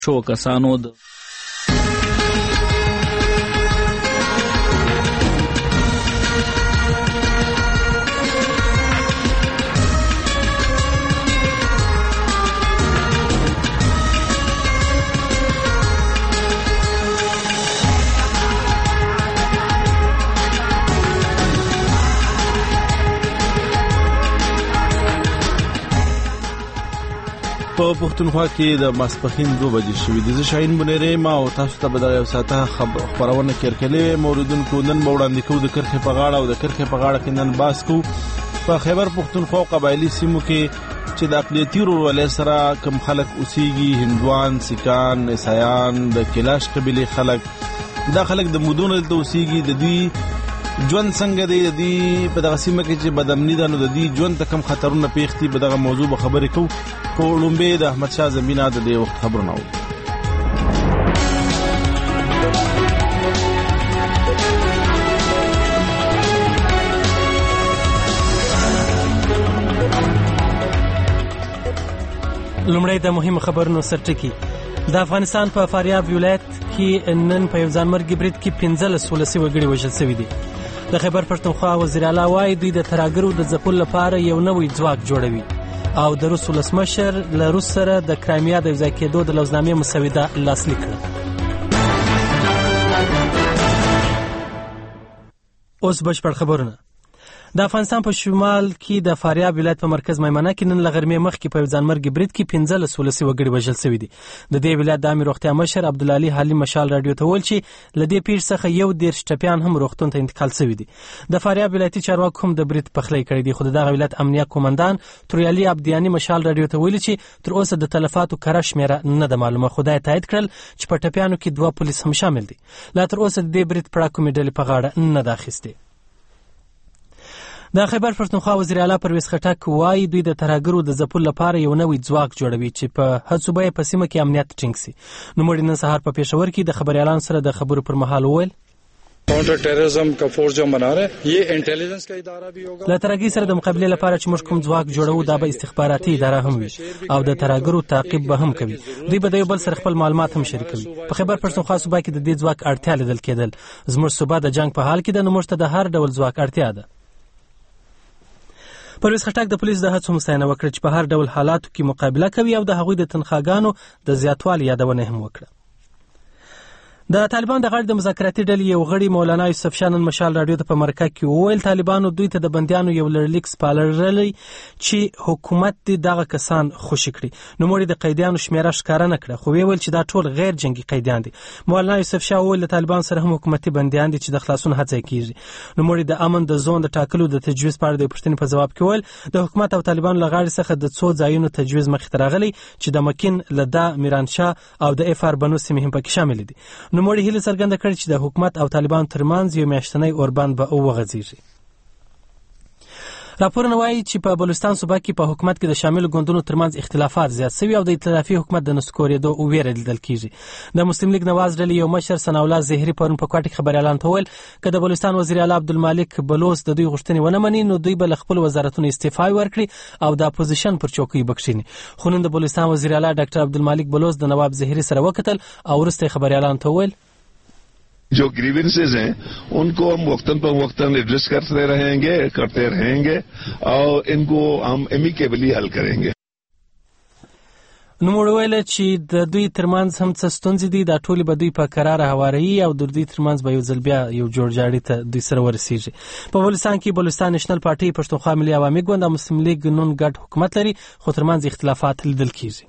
شو کسانو د په پښتونخوا کې د ماسپښین 2 بجې شوې دي. زه شاهین منیری ما او تاسو ته به د یو ساعته خبرونه کړکلې موردونکو نن به وړاندې کوو د کرخې په غاړه او د کرخې په غاړه کې نن باس کوو په خیبر پښتونخوا قبایلی سیمو کې چې د اقلیتي ورورولۍ سره کم خلک اوسېږي، هندوان، سیکان، عیسایان، د کلاش قبیلې خلک، دا خلک د مودونو دلته اوسېږي. د دوی ژوند څنګه دی، د دوی په دغه سیمه کې چې بدامني ده نو د دوی ژوند ته کم خطرونه پیښ دي، په دغه موضوع به خبرې کوو. په لومبې د احمد شاه زمینه د دې وخت خبرونه وو. لومړی د مهمو خبرونو سرټکی. د افغانستان په فاریاب ولایت کې نن په یو ځانمرګي برید کې 15 ولسي وګړي وژل شوي دي. د خیبر پښتونخوا وزیر اعلی وایي دوی د ترهګرو د ځپلو لپاره یو نوی ځواک جوړوي او د روس ولسمشر له روس سره د کرایمیا د یوځای کېدو د لوزنامې مسوده لاسلیک کړه. اوس بشپړ خبرونه. د افغانستان په شمال کې د فاریاب ولایت په مرکز میمنه کې نن لغرمې مخکې په ځانمرګي برید کې 15 ولسي وګړي وژل شوي دي. د دې ولایت د امیر روغتیا مشر عبدالعلی حالی مشال رادیو ته ویل چې له دې پیښې څخه 11 ټپیان هم روغتون ته انتقال شوي دي. د فاریاب ولایتي چارواکو هم د برید پخلی کړی دی، خو دغه ولایت امنیه قومندان تریالي عبدیانی مشال رادیو ته ویل چې تر اوسه د تلفاتو کره شمیره نه ده معلومه، خو دا تایید کړل چې په ټپیانو کې 2 پولیس هم شامل دي. لا تر اوسه د دې برید پړه کومې ډلې په غاړه نه ده اخیستې. د خیبر پښتونخوا وزیر اعلی پرویز خټک وایي دوی د ترهګرو د ځپلو لپاره یو نوی ځواک جوړوي چې په هڅو به په سیمه کې امنیت ټینګ شي. نوموړي نن سهار په پېښور کې د خبريالانو سره د خبرو پر مهال وویل counter terrorism का फोर्स जो बना रहे हैं ये इंटेलिजेंस का इदारा भी होगा. له ترهګرۍ سره د مقابلې لپاره چې موږ کوم ځواک جوړو دا به استخباراتي اداره هم وي او د ترهګرو تعقیب به هم کوي. دوی به د یو بل سره خپل معلومات هم شریکوي. په خیبر پښتونخوا صوبه کې د دې ځواک اړتیا لیدل کېدل. زموږ صوبه د جنگ په حال کې د نوموړ ته د هر ډول ځواک اړتیا ده. پرویز خټک د پولیسو د هڅو ستاینه وکړه چې په هر ډول حالاتو کې مقابله کوي او د هغوی د تنخواګانو د زیاتوالي یادونه هم وکړه. د طالبان د غړي د مذاکراتي ډلې یو غړي مولانا یوسف شاه نن مشال رادیو ته په مرکه کې وویل طالبانو دوی ته د بندیانو یو لړلیک سپارلی چې حکومت دې دغه کسان خوشي کړي. نوموړي د قیدیانو شمیره ښکاره نه کړه، خو ویل چې دا ټول غیر جنگي قیدیان دي. مولانا یوسف شاه وویل د طالبان سره هم حکومتي بندیان دي چې د خلاصون هڅه کیږي. نوموړي د امن د زون د ټاکلو د تجویز په اړه د پوښتنې په جواب کې وویل د حکومت او طالبانو له غاړې څخه د څو ځایونو تجویز مخې ته راغلی چې د مکین، لدا، میرانشاه او د افار بنو سیمې هم پکې شامل دي. نوموړي هیله څرګنده کړ چې د حکومت او طالبان ترمنځ یو میاشتنی اوربند به وغځیږي. راپورونه وایي چې په بلوچستان صوبه کې په حکومت کې د شامل ګوندونو ترمنځ اختلافات زیات شوي او د ائتلافي حکومت د نسکورېدو ویره لیدل کېږي. د مسلم لیگ نواز ډلې یو مشر ثناء الله زهري پرون په کوټه کې خبريالانو ته ویل که د بلوچستان وزیر اعلی عبدالمالک بلوچ د دوی غوښتنې ونه مني نو دوی به له خپل وزارتونو استعفا ورکړي او د اپوزیشن پر چوکۍ بکښیني. خو نن د بلوچستان وزیر اعلی ډاکټر عبدالمالک بلوچ د نواب زهري سره وکتل او وروسته خبريالانو ته ویل जो ग्रीवेंसेस हैं उनको हम वक्तन पर वक्तन एड्रेस करते रहेंगे और इनको हम एमिकेबली हल करेंगे. نوموړي ویل چې د دوی ترمنځ هم څه ستونزې دي، دا ټولې به دوی په قراره هواري او د دوی ترمنځ به یو ځل بیا یو جوړجاړي ته دوی سره ورسیږي. په بلوچستان کې بلوچستان نېشنل پارټي، پښتونخوا ملي عوامي ګوند او مسلم لیگ نون ګډ حکومت لري، خو ترمنځ اختلافات لیدل کېږي.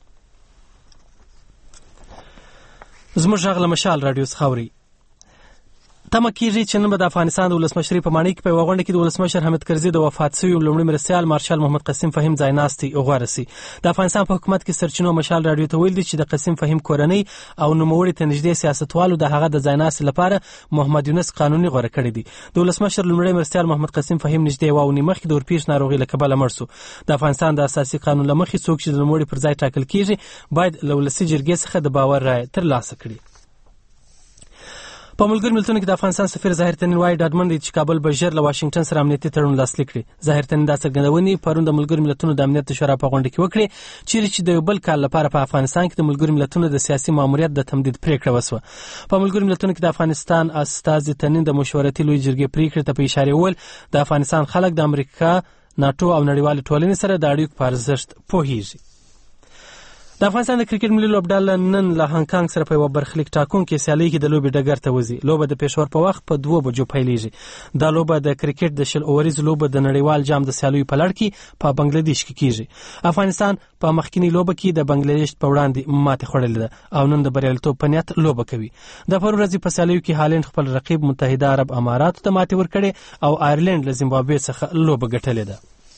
زموږ غږ له مشال رادیو څخه اوري. تمه کېږي چې نن به د افغانستان د ولسمشرۍ په ماڼۍ کې په یوه غونډه کې د ولسمشر حامد کرزي د وفات شوي لومړي مرستیال مارشال محمد قسیم فهیم ځایناستي غوره شي. د افغانستان په حکومت کې سرچینو مشال رادیو ته ویل دي چې د قسیم فهیم کورنۍ او نوموړي ته نږدې سیاستوالو د هغه د ځایناستي لپاره محمد یونس قانوني غوره کړی دی. د ولسمشر لومړي مرستیال محمد قسیم فهیم نږدې یوه اونۍ مخکې د اورپیش ناروغۍ له کبله مړ شو. د افغانستان د اساسي قانون له مخې څوک چې د نوموړي پر ځای ټاکل کېږي باید له ولسي جرګې څخه د باور رایه ترلاسه کړي. په ملګرو ملتونو کې د افغانستان سفیر ظاهر تنین وايي ډاډمن دی چې کابل به ژر له واشنګټن سره امنیتي تړون لاسلیک کړي. ظاهر تنین دا څرګندونې پرون د ملګرو ملتونو د امنیت شورا په غونډه کې وکړې چیرې چې د یو بل کال لپاره په افغانستان کې د ملګرو ملتونو د سیاسي ماموریت د تمدید پریکړه وسوه. په ملګرو ملتونو کې د افغانستان استازي تنین د مشورتي لوی جرګې پریکړې ته په اشاره وویل د افغانستان خلک د امریکا، ناتو او نړیوالې ټولنې سره د اړیکو په ارزښت پوهیږي. د افغانستان د کرکټ ملي لوبډله نن له هانګ کانګ سره په یو برخلیک ټاکونکي سیالۍ کې د لوبې ډګر ته وځي. لوبه د پېښور په وخت په 2 بجو پیلېږي. دا لوبه د کرکټ د 10 اوریزو لوبه د نړیوال جام د سیالیو په لړ کې په بنگلاديش کې کیږي. افغانستان په مخکینی لوبه کې د بنگلاديش په وړاندې ماتې خوړلې ده او نن د بریالیتوب په نیت لوبه کوي. د پرون ورځې په سیالیو کې هالند خپل رقیب متحده عرب اماراتو ته ماتې ورکړې او آیرلند له زیمبابوې څخه لوبه ګټلې ده.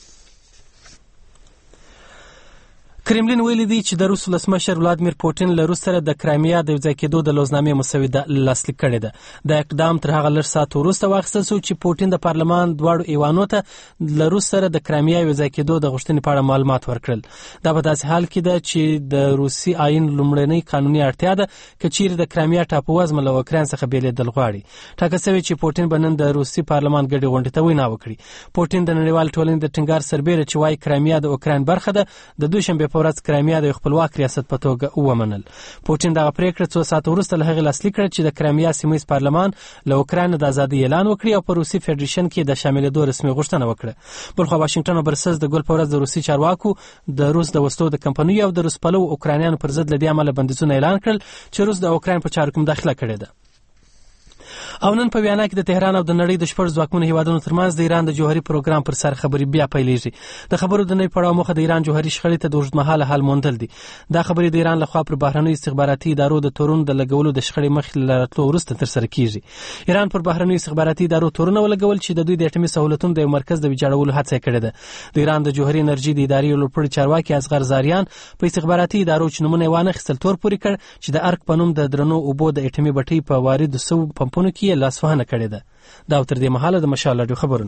کرملین ویلي دی چې د روس ولسمشر ولادیمیر پوټین له روس سره د کرایمیا د یوځای کېدو د لوزنامې مسوده لاسلیک کړې ده. د اقدام تر هغه لږ ساعت وروسته واخیستل شو چې پوټین د پارلمان دواړو ایوانو ته له روس سره د کرایمیا یوځای کېدو د غوښتنې په اړه معلومات ورکړل. دا په داسې حال کې ده چې د روسي آئین لومړنۍ قانوني اړتیا ده که چیرې د کرایمیا ټاپووزمه له اوکراین څخه بېلېدل غواړي. ټاکل شوی چې پوټین به نن د روسي پارلمان ګډې غونډې ته وینا وکړي. پوټین د نړیوال ټولنې د ټینګار سربېره چې وايي کرایمیا د اوکراین برخه ده د دوشنبې په ورځ کرایمیا د خپلواک ریاست په توګه ومنل. پوټین دغه پریکړه 2 ساعت وروسته له هغې لاسلیک کړه چې د کرایمیا سیمه‌ییز پارلمان له اوکراین د ازادۍ اعلان وکړي او په روسي فدریشن کې د شاملېدو رسمي غوښتنه وکړه. بلخوا واشنګټن او برسلز د ګل په ورځ د روسي چارواکو د روس د وسلو د کمپنیو او د روس پلو اوکرانیانو پر ضد له دې امله بندیزونه اعلان کړل چې روس د اوکراین په چارو کې مداخله کړې ده. او نن په ویانا کې د تهران او د نړۍ د شپږ ځواکمنو هیوادونو ترمنځ د ایران د جوهري پروګرام پر سر خبرې بیا پیلېږي. د خبرو د نوي پړاو موخه د ایران جوهري شخړې ته د اوږدمهاله حل موندل دي. دا خبرې د ایران لخوا پر بهرنیو استخباراتي ادارو د تورن د لګولو د شخړې مخې له راتلو وروسته ترسره کیږي. ایران پر بهرنیو استخباراتي ادارو تورن ولګول چې د دوی د اټومي سہولتونو د یو مرکز د ویجاړولو هڅه کړې ده. د ایران د جوهري انرژي د ادارې لوړپوړي چارواکي اصغر زاریان په استخباراتي ادارو چې نمونه وانه خپل تور پوري کړ چې د ارک په نوم د درنو اوبو د اټومي بټۍ په وارد سو پمپونو کې لاسوهنه کړې ده. دا تر دې مهاله د مشال راډیو خبرونه.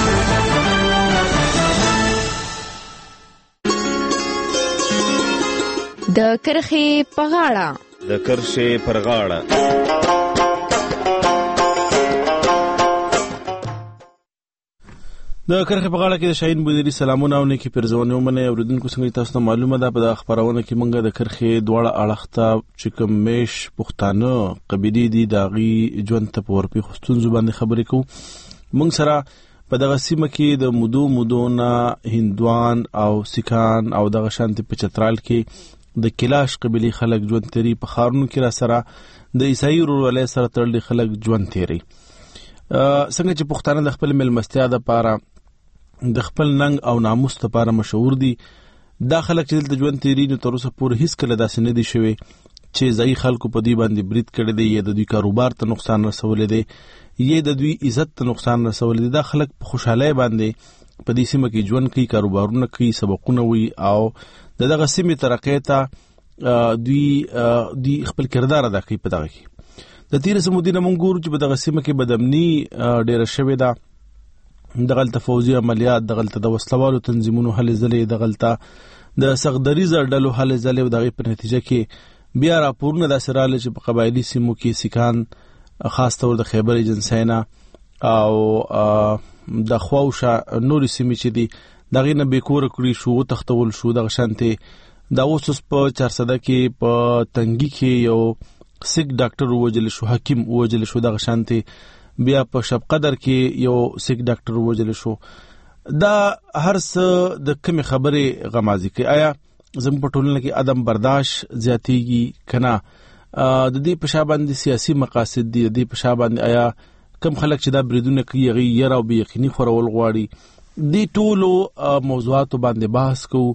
د کرخې په غاړه د کرښې پر غاړه. د کرخې په غاړه کې د شاهین بودری سلامونه او نیکی پرزونه ومنه اوریدونکو څنګه تاسو ته معلومه ده په خبرونه کې مونږ د کرخې دواړه اړخته چې کوم میش پښتانه قبيلي دي داغي ژوند ته ورپی خستون زبان خبرې کوو. مونږ سره په دغه سیمه کې د مودونه هندوان او سیکان او دغه شانتي په چترال کې د کلاش قبيلي خلک ژوند تیری په خارونو کې را سره د عیسائی ورولې سره تړلي خلک ژوند تیری. څنګه چې پښتانه د خپل ملمستیا د پاره د خپل ننګ او ناموس لپاره مشهور دي، دا خلک چې دلته ژوند تیری نو تر اوسه پورې هیڅ کله داسې نه دي شوی چې ځای خلکو په دې باندې برید کړی دی یا د دوی کاروبار ته نقصان رسولی دی یا د دوی عزت ته نقصان رسولی دی. دا خلک په خوشحالۍ باندې په دې سیمه کې ژوند کوي، کاروبارونه کوي، سبقونه وي او دغه سیمې ترقۍ ته دوی خپل کردار ادا کوي. په دغه کې د تیر سمودینه مونږ ګورو چې په دغه سیمه کې بدامني ډېره شوې ده. دغلته فوزي عملیات، دغلته د وسلوالو تنظیمونو هلې ځلې، دغلته د سغدریزه ډلو هلې ځلې او دغه په نتیجه کې بیا راپورونه داسې راغلي چې په قبایلي سیمو کې سیکان خاص طور د خیبر ایجنسینا او د خواوشا نورې سیمې چې دي دغه نه بیکور کړی شو، تختول شو. دغه شانتي دا اوس په 400 کې په تنګي کې یو سیک ډاکټر ووجل شو، حکیم ووجل شو. دغه شانتي بیا په شب قدر کې یو سیک ډاکټر ووجل شو. دا هر څه د کوم خبره غمازي کوي. آیا زموږ په ټولنه کې عدم برداشت زیاتېږي کنه؟ د دې په شابه سیاسي مقاصد دي، د دې په شابه آیا کم خلک چې دا بریدونه کوي غي یره او به یقیني خورول غواړي؟ دې ټولو موضوعاتو باندې بحث کوو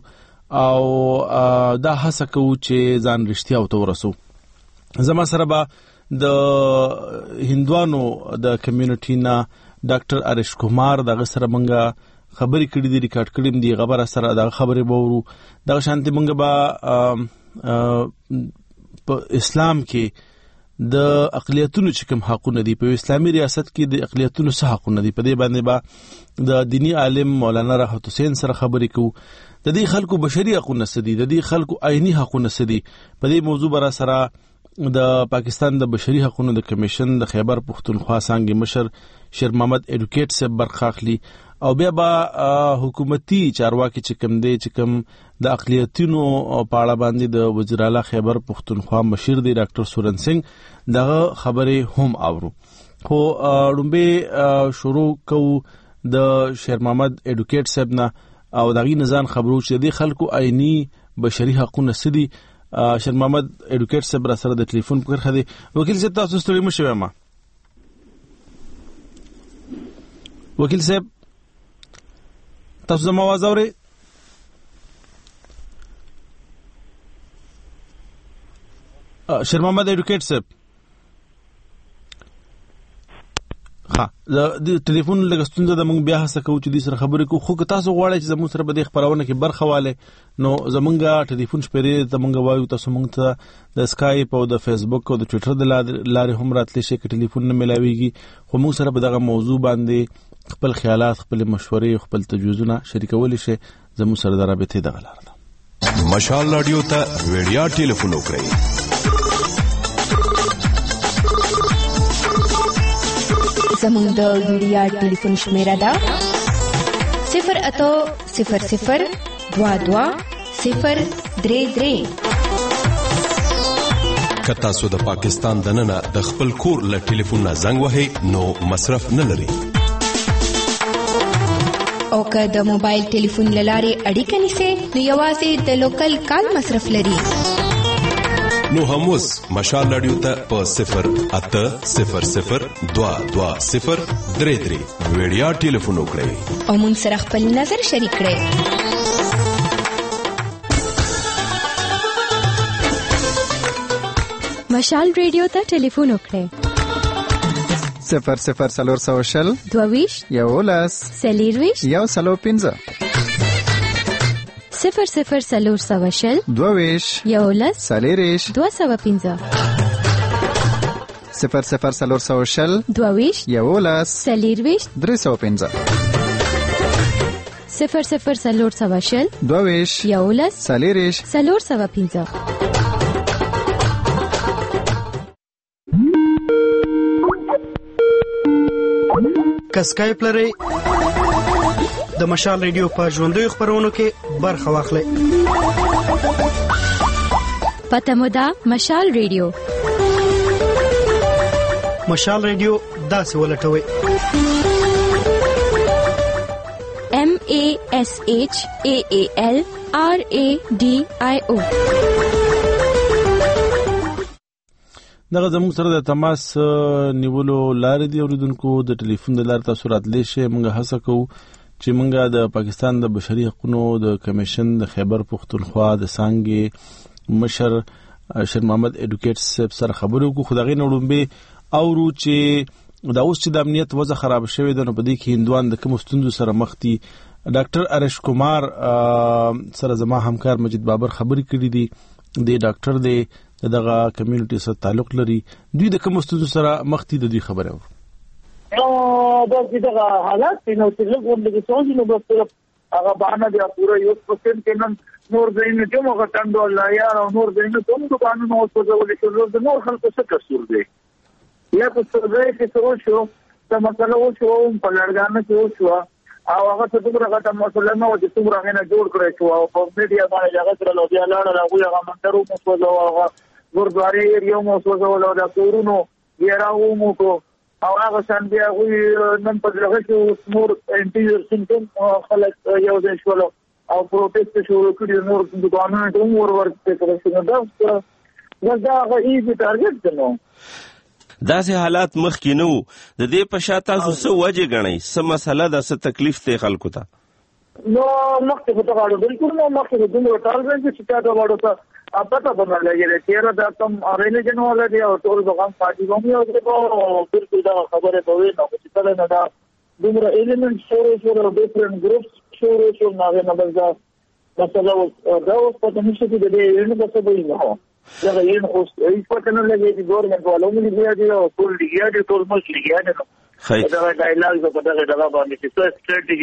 او دا هڅه کوو چې ځان رښتیا او ورسو. زما سره به د هندوانو د کمیونټي نه ډاکټر ارش کومار دغه سره مونږه خبرې کړې دي، ریکارډ کړې دي. خبره سره د خبرې بورو دغه شانتي مونږ به په اسلام کې د اقلیتونو چې کوم حقونه دي، په اسلامي ریاست کې د اقلیتونو څه حقونه دي، په دې باندې به د دینی عالم مولانا راحت حسین سره خبرې کوو. د دې خلکو بشري حقونه څه دي، د دې خلکو آئینی حقونه څه دي، په دې موضوع برا سره د پاکستان د بشري حقوقو د کمیشن د خیبر پختونخوا څنګه مشر شیر محمد ایډوکیټ سے برخاخلی او بیا به حکومتي چارواکي چې کوم دی چې کوم د اقلیتونو په اړه باندې د وزیر اعلی خیبر پختونخوا مشر دی ډاکټر سورن سنگ دغه خبره هم اورو. خو لومبه شروع کو د شیر محمد ایډوکیټ صاحب نه او دغه نزان خبرو چې د خلکو عیني بشري حقوقو سدي. شیر محمد ایډوکیټ صاحب را سره د ټلیفون پر خدي. وکیل صاحب تاسو ستړي مشوي ما وکیل صاحب تاسو زما आवाज اورئ؟ شیر محمد ایډوکیټ صاحب ها د ټلیفون لګستون د موږ بیا هڅه کوو چې د سره خبرې کو خو که تاسو غواړئ چې زموږ سره به د خبرونه کې برخه واله نو زمونږه ټلیفون شپږ ته موږ وایو تاسو موږ ته د اسکایپ او د فیسبوک او د ټوئیټر د لارې هم راتلی شي چې ټلیفون نه ملاويږي خو موږ سره به دغه موضوع باندې خپل خیالات خپل مشورې خپل تجویزونه شریکول شي زموږ سره د رابطې دغه لار ده. مشال رادیو ته ویډیا ټلیفون وکړئ زموږ د ویډیا ټلیفون شمیره ده 08000220033. که تاسو د پاکستان دننه د خپل کور له ټلیفون نه زنګ وهئ نو مصرف نه لري او که د موبایل ټلیفون لارې اړیکه نیسئ نو یوازې د لوکل کال مصرف لري. نو هموز مشال رادیو ته په 08000220033 ویډیا ټلیفون وکړئ او مون سره خپل نظر شریک کړئ. مشال رادیو ته ټلیفون وکړئ 00400 22 یولس سلیرویش یو سلو 15 00400 22 یولس سلیریش 215 00400 22 یولس سلیرویش 315 00400 22 یولس سلیریش 315. که سکایپ لرئ د مشال ریډیو په ژوندیو خبرونو کې برخه واخلئ. پته مو ده مشال ریډیو مشال ریډیو داسې ولټوئ MASHAALRADIO. دغه زموږ سره د تماس نیولو لارې دی اوریدونکو د ټلیفون د لارې تاسو راتلی شئ. موږ هڅه کوو چې موږ د پاکستان د بشري حقوقو د کمیشن د خیبر پختونخوا د څنګه مشر شیر محمد ایډوکیټ صاحب سره خبرې وکړو. خو دغه نوړمبه اورو چې دا اوس چې د امنیت وضع خراب شوې ده نو په دې کې هندوان د کوم ستونزو سره مخ دي. ډاکټر ارش کمار سره زما همکار مجید بابر خبرې کړې دي. د ډاکټر د دغه کمیونټي سره تعلق لري. دوی د کوم ستونزو سره مخ دي د دې خبره اورو. دا دغه حالات نو چې لږ ورته څنګه نو بس هغه باندې بیا پوره 1% کې نن نور زینو چې موږ تاندو الله یا نور زینو کوم د باندې نو څه ډول چې نور خلکو څه کسور دی یا په څه ځای کې څه شو دا مسله و شو په لړګانه کې شو او هغه څه دغه غټه مسله نو چې څومره نه جوړ کړی شو او په میډیا باندې هغه سره لوبیا لاړه هغه منترو مو څه هغه ګردواري یو مو څه ول دا کورونو یراو مو کو او هغه شان بیا وی نن په دغه کې نور انټیریور سیمټم خلک یو ځای شول او پروټیست شروع کړي نور د قانون ټیم ورته کوي دا هغه ایزي ټارګټ دی. داسې حالات مخکې نه وو. د دې په شا تاسو څه وجه ګڼئ؟ څه مسله ده، څه تکلیف دی خلکو ته؟ نو مخکې په دغه اړه بالکل نو مخکې د دومره ټارګټ چې تا دا وړو ته پته باندې لګیږي چې دا کوم ریلیجن ولري او ټول دغه پارټي کومي او بالکل دا خبره به وي نو چې کله نه دا دومره ایلیمنټ شروع ډیفرنٹ ګروپس شروع نه بل دا مثلا دا اوس په دې چې د دې یو څه به نه دا یو اوس هیڅ پته نه لګي چې ګورنمنت والو موږ دی او ټول لګیا دي ټول ملک لګیا دي. دا ډایلاګ په دغه باندې چې څه سټریټیجی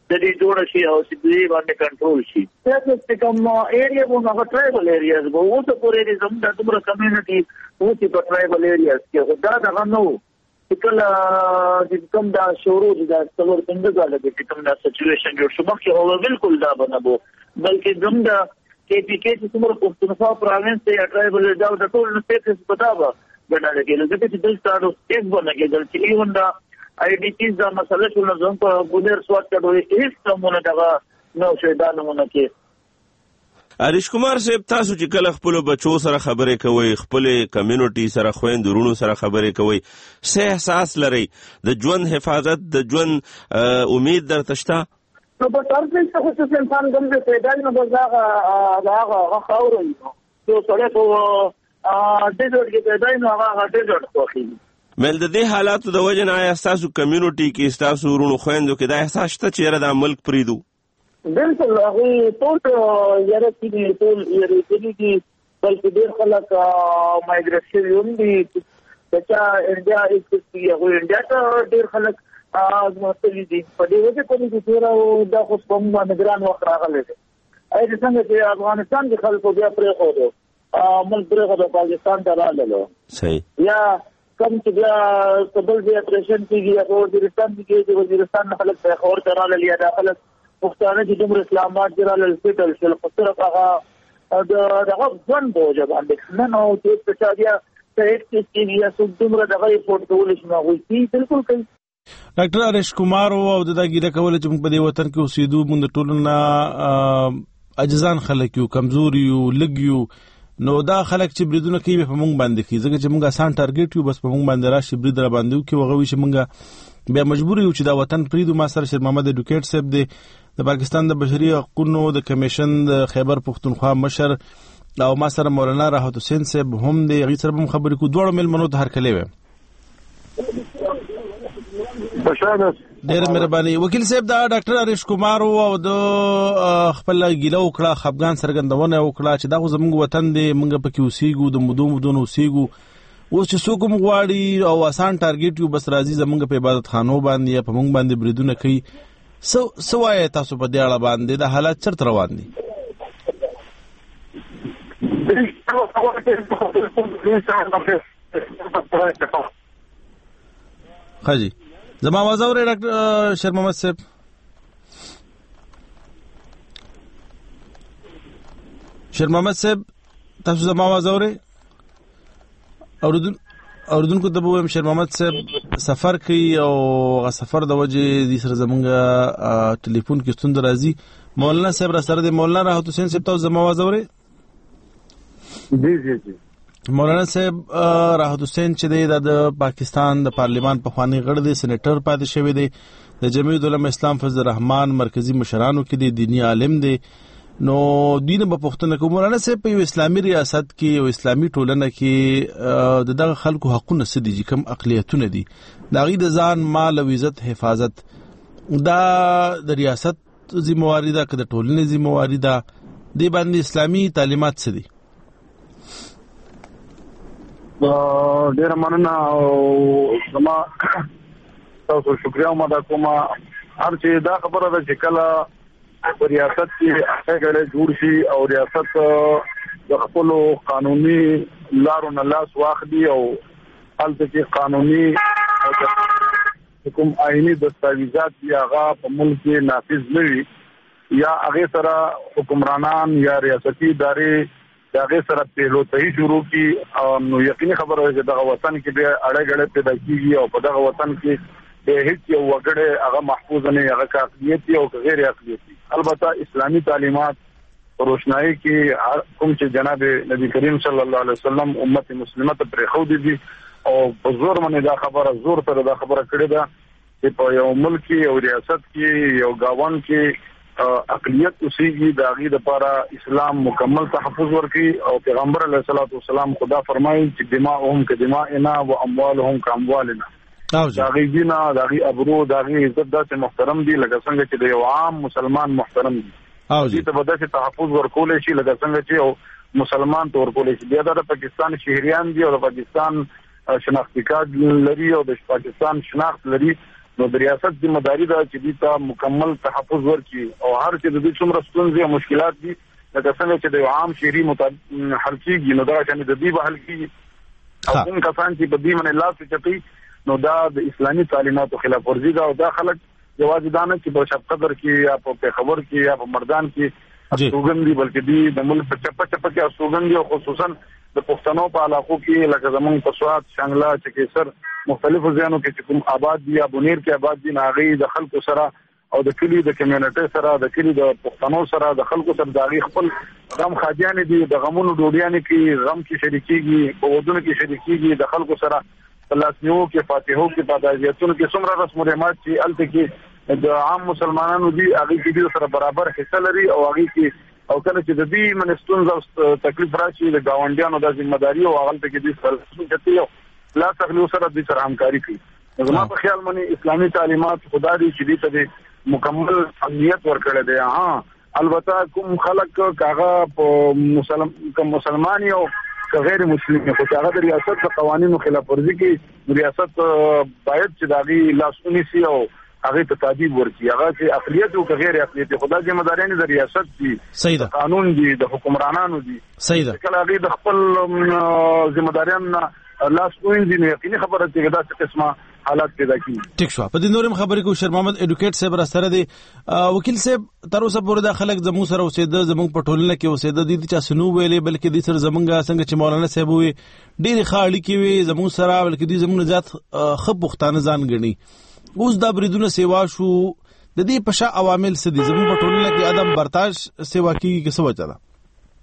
د دې جوړ شي او چې باندې کنټرول شي. چې کوم ایریا مو هغه ټرایبل ایریاز وو اوس پورې زموږ د دومره کمیونټي اوس په ټرایبل ایریاز کې دا دغه نو کله چې کوم دا شروع د څلور څنګه غواړي چې کوم دا سچويشن جوړ شو مخکې هو بالکل دا بنبو بلکې زموږ کې پی کې چې څومره پښتونخوا پروینس ته ټرایبل دا د ټول سټیټس پتاوه بناله کې لږه چې دل ستارو سټیټ بنګي چې ایون دا آی ډی پیز دا مسله ټول زم په بودر سواد کډوي هیڅ کومه دا نو شي دا نمونه کې. اریش کمار صاحب تاسو چې کله خپل بچو سره خبرې کوئ خپل کمیونټي سره خويندورونو سره خبرې کوئ څه احساس لري د ژوند حفاظت د ژوند امید درته شته؟ نو په تاسو څه خصوصي انسان کوم څه پیدا نه بزاغه خاورې نو سره په ډیزرټ کې پیدا نه هغه ډیزرټ خوخي مل د دې حالاتو د وجه نه احساسو کمیونټي کې تاسو ورونو خويندو کې دا احساس شته چې د ملک پریدو؟ بالکل هغه ټول یاره کې ټول یاره کې بلکې ډېر خلک مایګریشن یوم دي چې انډیا ایکسپی هغه انډیا ته ډېر خلک مستوي دي په دې وجه کوم چې تیرا دا خو کوم نگران وخت راغلی دی اې څنګه چې افغانستان کې خلکو بیا پرې خو ملک پرې خو پاکستان ته راغلو صحیح یا کم چې بیا قبل بیا اپریشن کېږي او وزیرستان کې چې وزیرستان خلک په خور ته راغلي یا داخله پښتانه چې دومره اسلامات جرال الفیټل شل خسر هغه دغه ځوان بوجه باندې نه نو چې په بیا صحت کې یا دومره دغه ریپورت کول شي نو وایي بالکل کوي. ډاکټر اریش کمار او د دغه کول چې په دې وطن کې اوسېدو موږ ټولنا اجزان خلک یو کمزوري یو لګیو نو دا خلک چې بریدونه کوي په موږ باندې کوي ځکه چې موږ آسان ټارګټ یو بس په موږ باندې راشي برید را باندې کوي وغوي چې موږ بیا مجبور یو چې دا وطن پریدو. ما سره شیر محمد اډوکیټ صاحب دی د پاکستان د بشري حقوقو د کمیشن د خیبر پختونخوا مشر او ما سره مولانا راحت حسین صاحب هم دی غي سره هم خبرې کو دوړو مل منو هر کله وي. ډېر مهرباني وکیل صاحب دا ډاکټر اریش کمار او د خپل ګیلو کړه خفغان سرګندونه وکړه چې دا زموږ وطن دی موږ پکې اوسېګو د مودو اوسېګو اوس چې څوک موږ غواړي او آسان ټارګټ یو بس راځي زموږ په عبادت خانو باندې یا په موږ باندې بریدونه کوي سوای تاسو په دې اړه باندې د حالات چرته روان دي؟ خاجي زما आवाज اوري ډاکټر شیر محمد صاحب؟ شیر محمد صاحب تاسو زما आवाज اوري؟ اوردونکو ته به شیر محمد صاحب سفر کوي او غ سفر د وجه د سر زمونږ ټلیفون کې ستوند راځي. مولانا صاحب را سره د مولانا راحت حسین صاحب تاسو زما आवाज اوري؟ جی جی جی مولانا صاحب راحت حسین چې د پاکستان د پارلیمان په خواني غړ دی سېنیټر پاتې شوی دی د جمعیت العلماء اسلام فضل الرحمن مرکزی مشرانو کې دی دینی عالم دی. نو دین په پښتنه کې مولانا صاحب په یو اسلامي ریاست کې او اسلامي ټولنه کې دغه خلکو حقونه سدي چې کم اقلیتونه دي دا غي د ځان مال او عزت حفاظت دا د ریاست ذمہواری ده کده ټولنې ذمہواری ده دی باندې اسلامي تعلیمات سدي؟ ډیر مننه او زما تاسو شکریا مده کوم هر چې دا خبره ده چې کله ریاست کې هغه جوړ شي او ریاست د خپل قانوني لارو نه لاس واخلي او حالت کې قانوني کوم آئینی دستاویزات هغه په ملک کې نافذ نه وي یا هغه سره حکمرانان یا ریاستي ادارې هغه سره پیلوتي شروع کی نو یقیني خبره ده چې دغه وطن کې به اړه پیدا کیږي او په دغه وطن کې به هیڅ یو وګړی هغه محفوظ نه هغه عقليتي او غیر عقليتي. البته اسلامي تعلیمات روشنايي کې کوم چې جناب نبی کریم صلی الله علیه وسلم امت مسلمه ته پرخو دي او په زور باندې دا خبره زور تر دا خبره کړې ده چې په یو ملک او ریاست کې یو گاون کې اقلیت اوسېږي د هغې لپاره اسلام مکمل تحفظ ورکړي او پیغمبر علیه الصلاۃ والسلام خدا فرمایي چې دماءهم کدمائنا واموالهم کاموالنا د هغې دینه د هغې ابرو د هغې عزت داسې محترم دي لکه څنګه چې د یو عام مسلمان محترم دي دې ته به داسې تحفظ ورکولی شي لکه څنګه چې یو مسلمان ته ورکولی شي. بیا د پاکستان شهریان دي او د پاکستان شناختی کارت لري او د پاکستان شناخت لري نو د ریاست ذمہداري ده چې دوی ته مکمل تحفظ ورکړي او هر چې د دوی څومره ستونزې او مشکلات دي لکه څنګه چې د عام شهري حل کېږي نو دغه شانې د دوی به حل کېږي او کوم کسان چې په دې باندې لاس چپي نو دا د اسلامي تعلیماتو خلاف ورزي ده او دا خلک یوازې دا نه چې په شب قدر کې یا په پېښور کې یا په مردان کې استوګن دي بلکې دوی د ملک په چپه چپه کې استوګن دي او خصوصا د پښتنو په علاقو کې لکه زمونږ په سوات شانګله چکیسر مختلفو ځایونو کې چې کوم آباد دي یا بونیر کې آباد دي ناغي د خلکو سره او د کلی د کمیونټي سره د کلی د پښتنو سره د خلکو سره داغي خپل غم خادیان دي د غمونو ډوډیان کې غم کې شریکيږي په ودونو کې شریکيږي د خلکو سره پلاسنیو کې فاتحو کې پادایاتونو کې څومره رسم و رواج چې الته کې د عام مسلمانانو دي هغه کې سره برابر حصہ لري او هغه کې او کله چې د دې منستون او تکلیف راشي د گاونډیانو د ذمہداري او هغه کې دي سره یو لا تخلو سره د سره همکاري کوي زما په خیال باندې اسلامي تعلیمات خدا دې چې دې ته مکمل اهمیت ورکړي دي. البته کوم خلک کاغه په مسلمان او غیر مسلمان خو هغه د ریاست د قوانینو خلاف ورزي کوي ریاست باید چې داغي لاسونی سي او هغه ته تعذيب ورکړي هغه چې اقلیت او غیر اقلیت خدا ذمہداري د ریاست دي صحیح ده قانون دي د حکمرانانو دي صحیح ده کله هغه د خپل ذمہداریان لاس وینځي نو یقیني خبره چې دا څه قسمه حالات پیدا کیږي. ټیک شو. په دې نورم خبرې کو شیر محمد اډوکیټ صاحب را سره دی وکیل صاحب تر اوسه پورې د خلک زموږ سره اوسېده زموږ په ټولنه کې اوسېده دي چې سنو ویلې بلکې د سر زمونږه څنګه چې مولانا صاحب وي ډېری خاړي کې وي زموږ سره بلکې د زموږ ذات خب بختانه ځان غني اوس دا بریدونه سیوا شو د دې په شا عوامل څه دي زموږ په ټولنه کې ادم برتاش سیوا کیږي کې څه وجه ده؟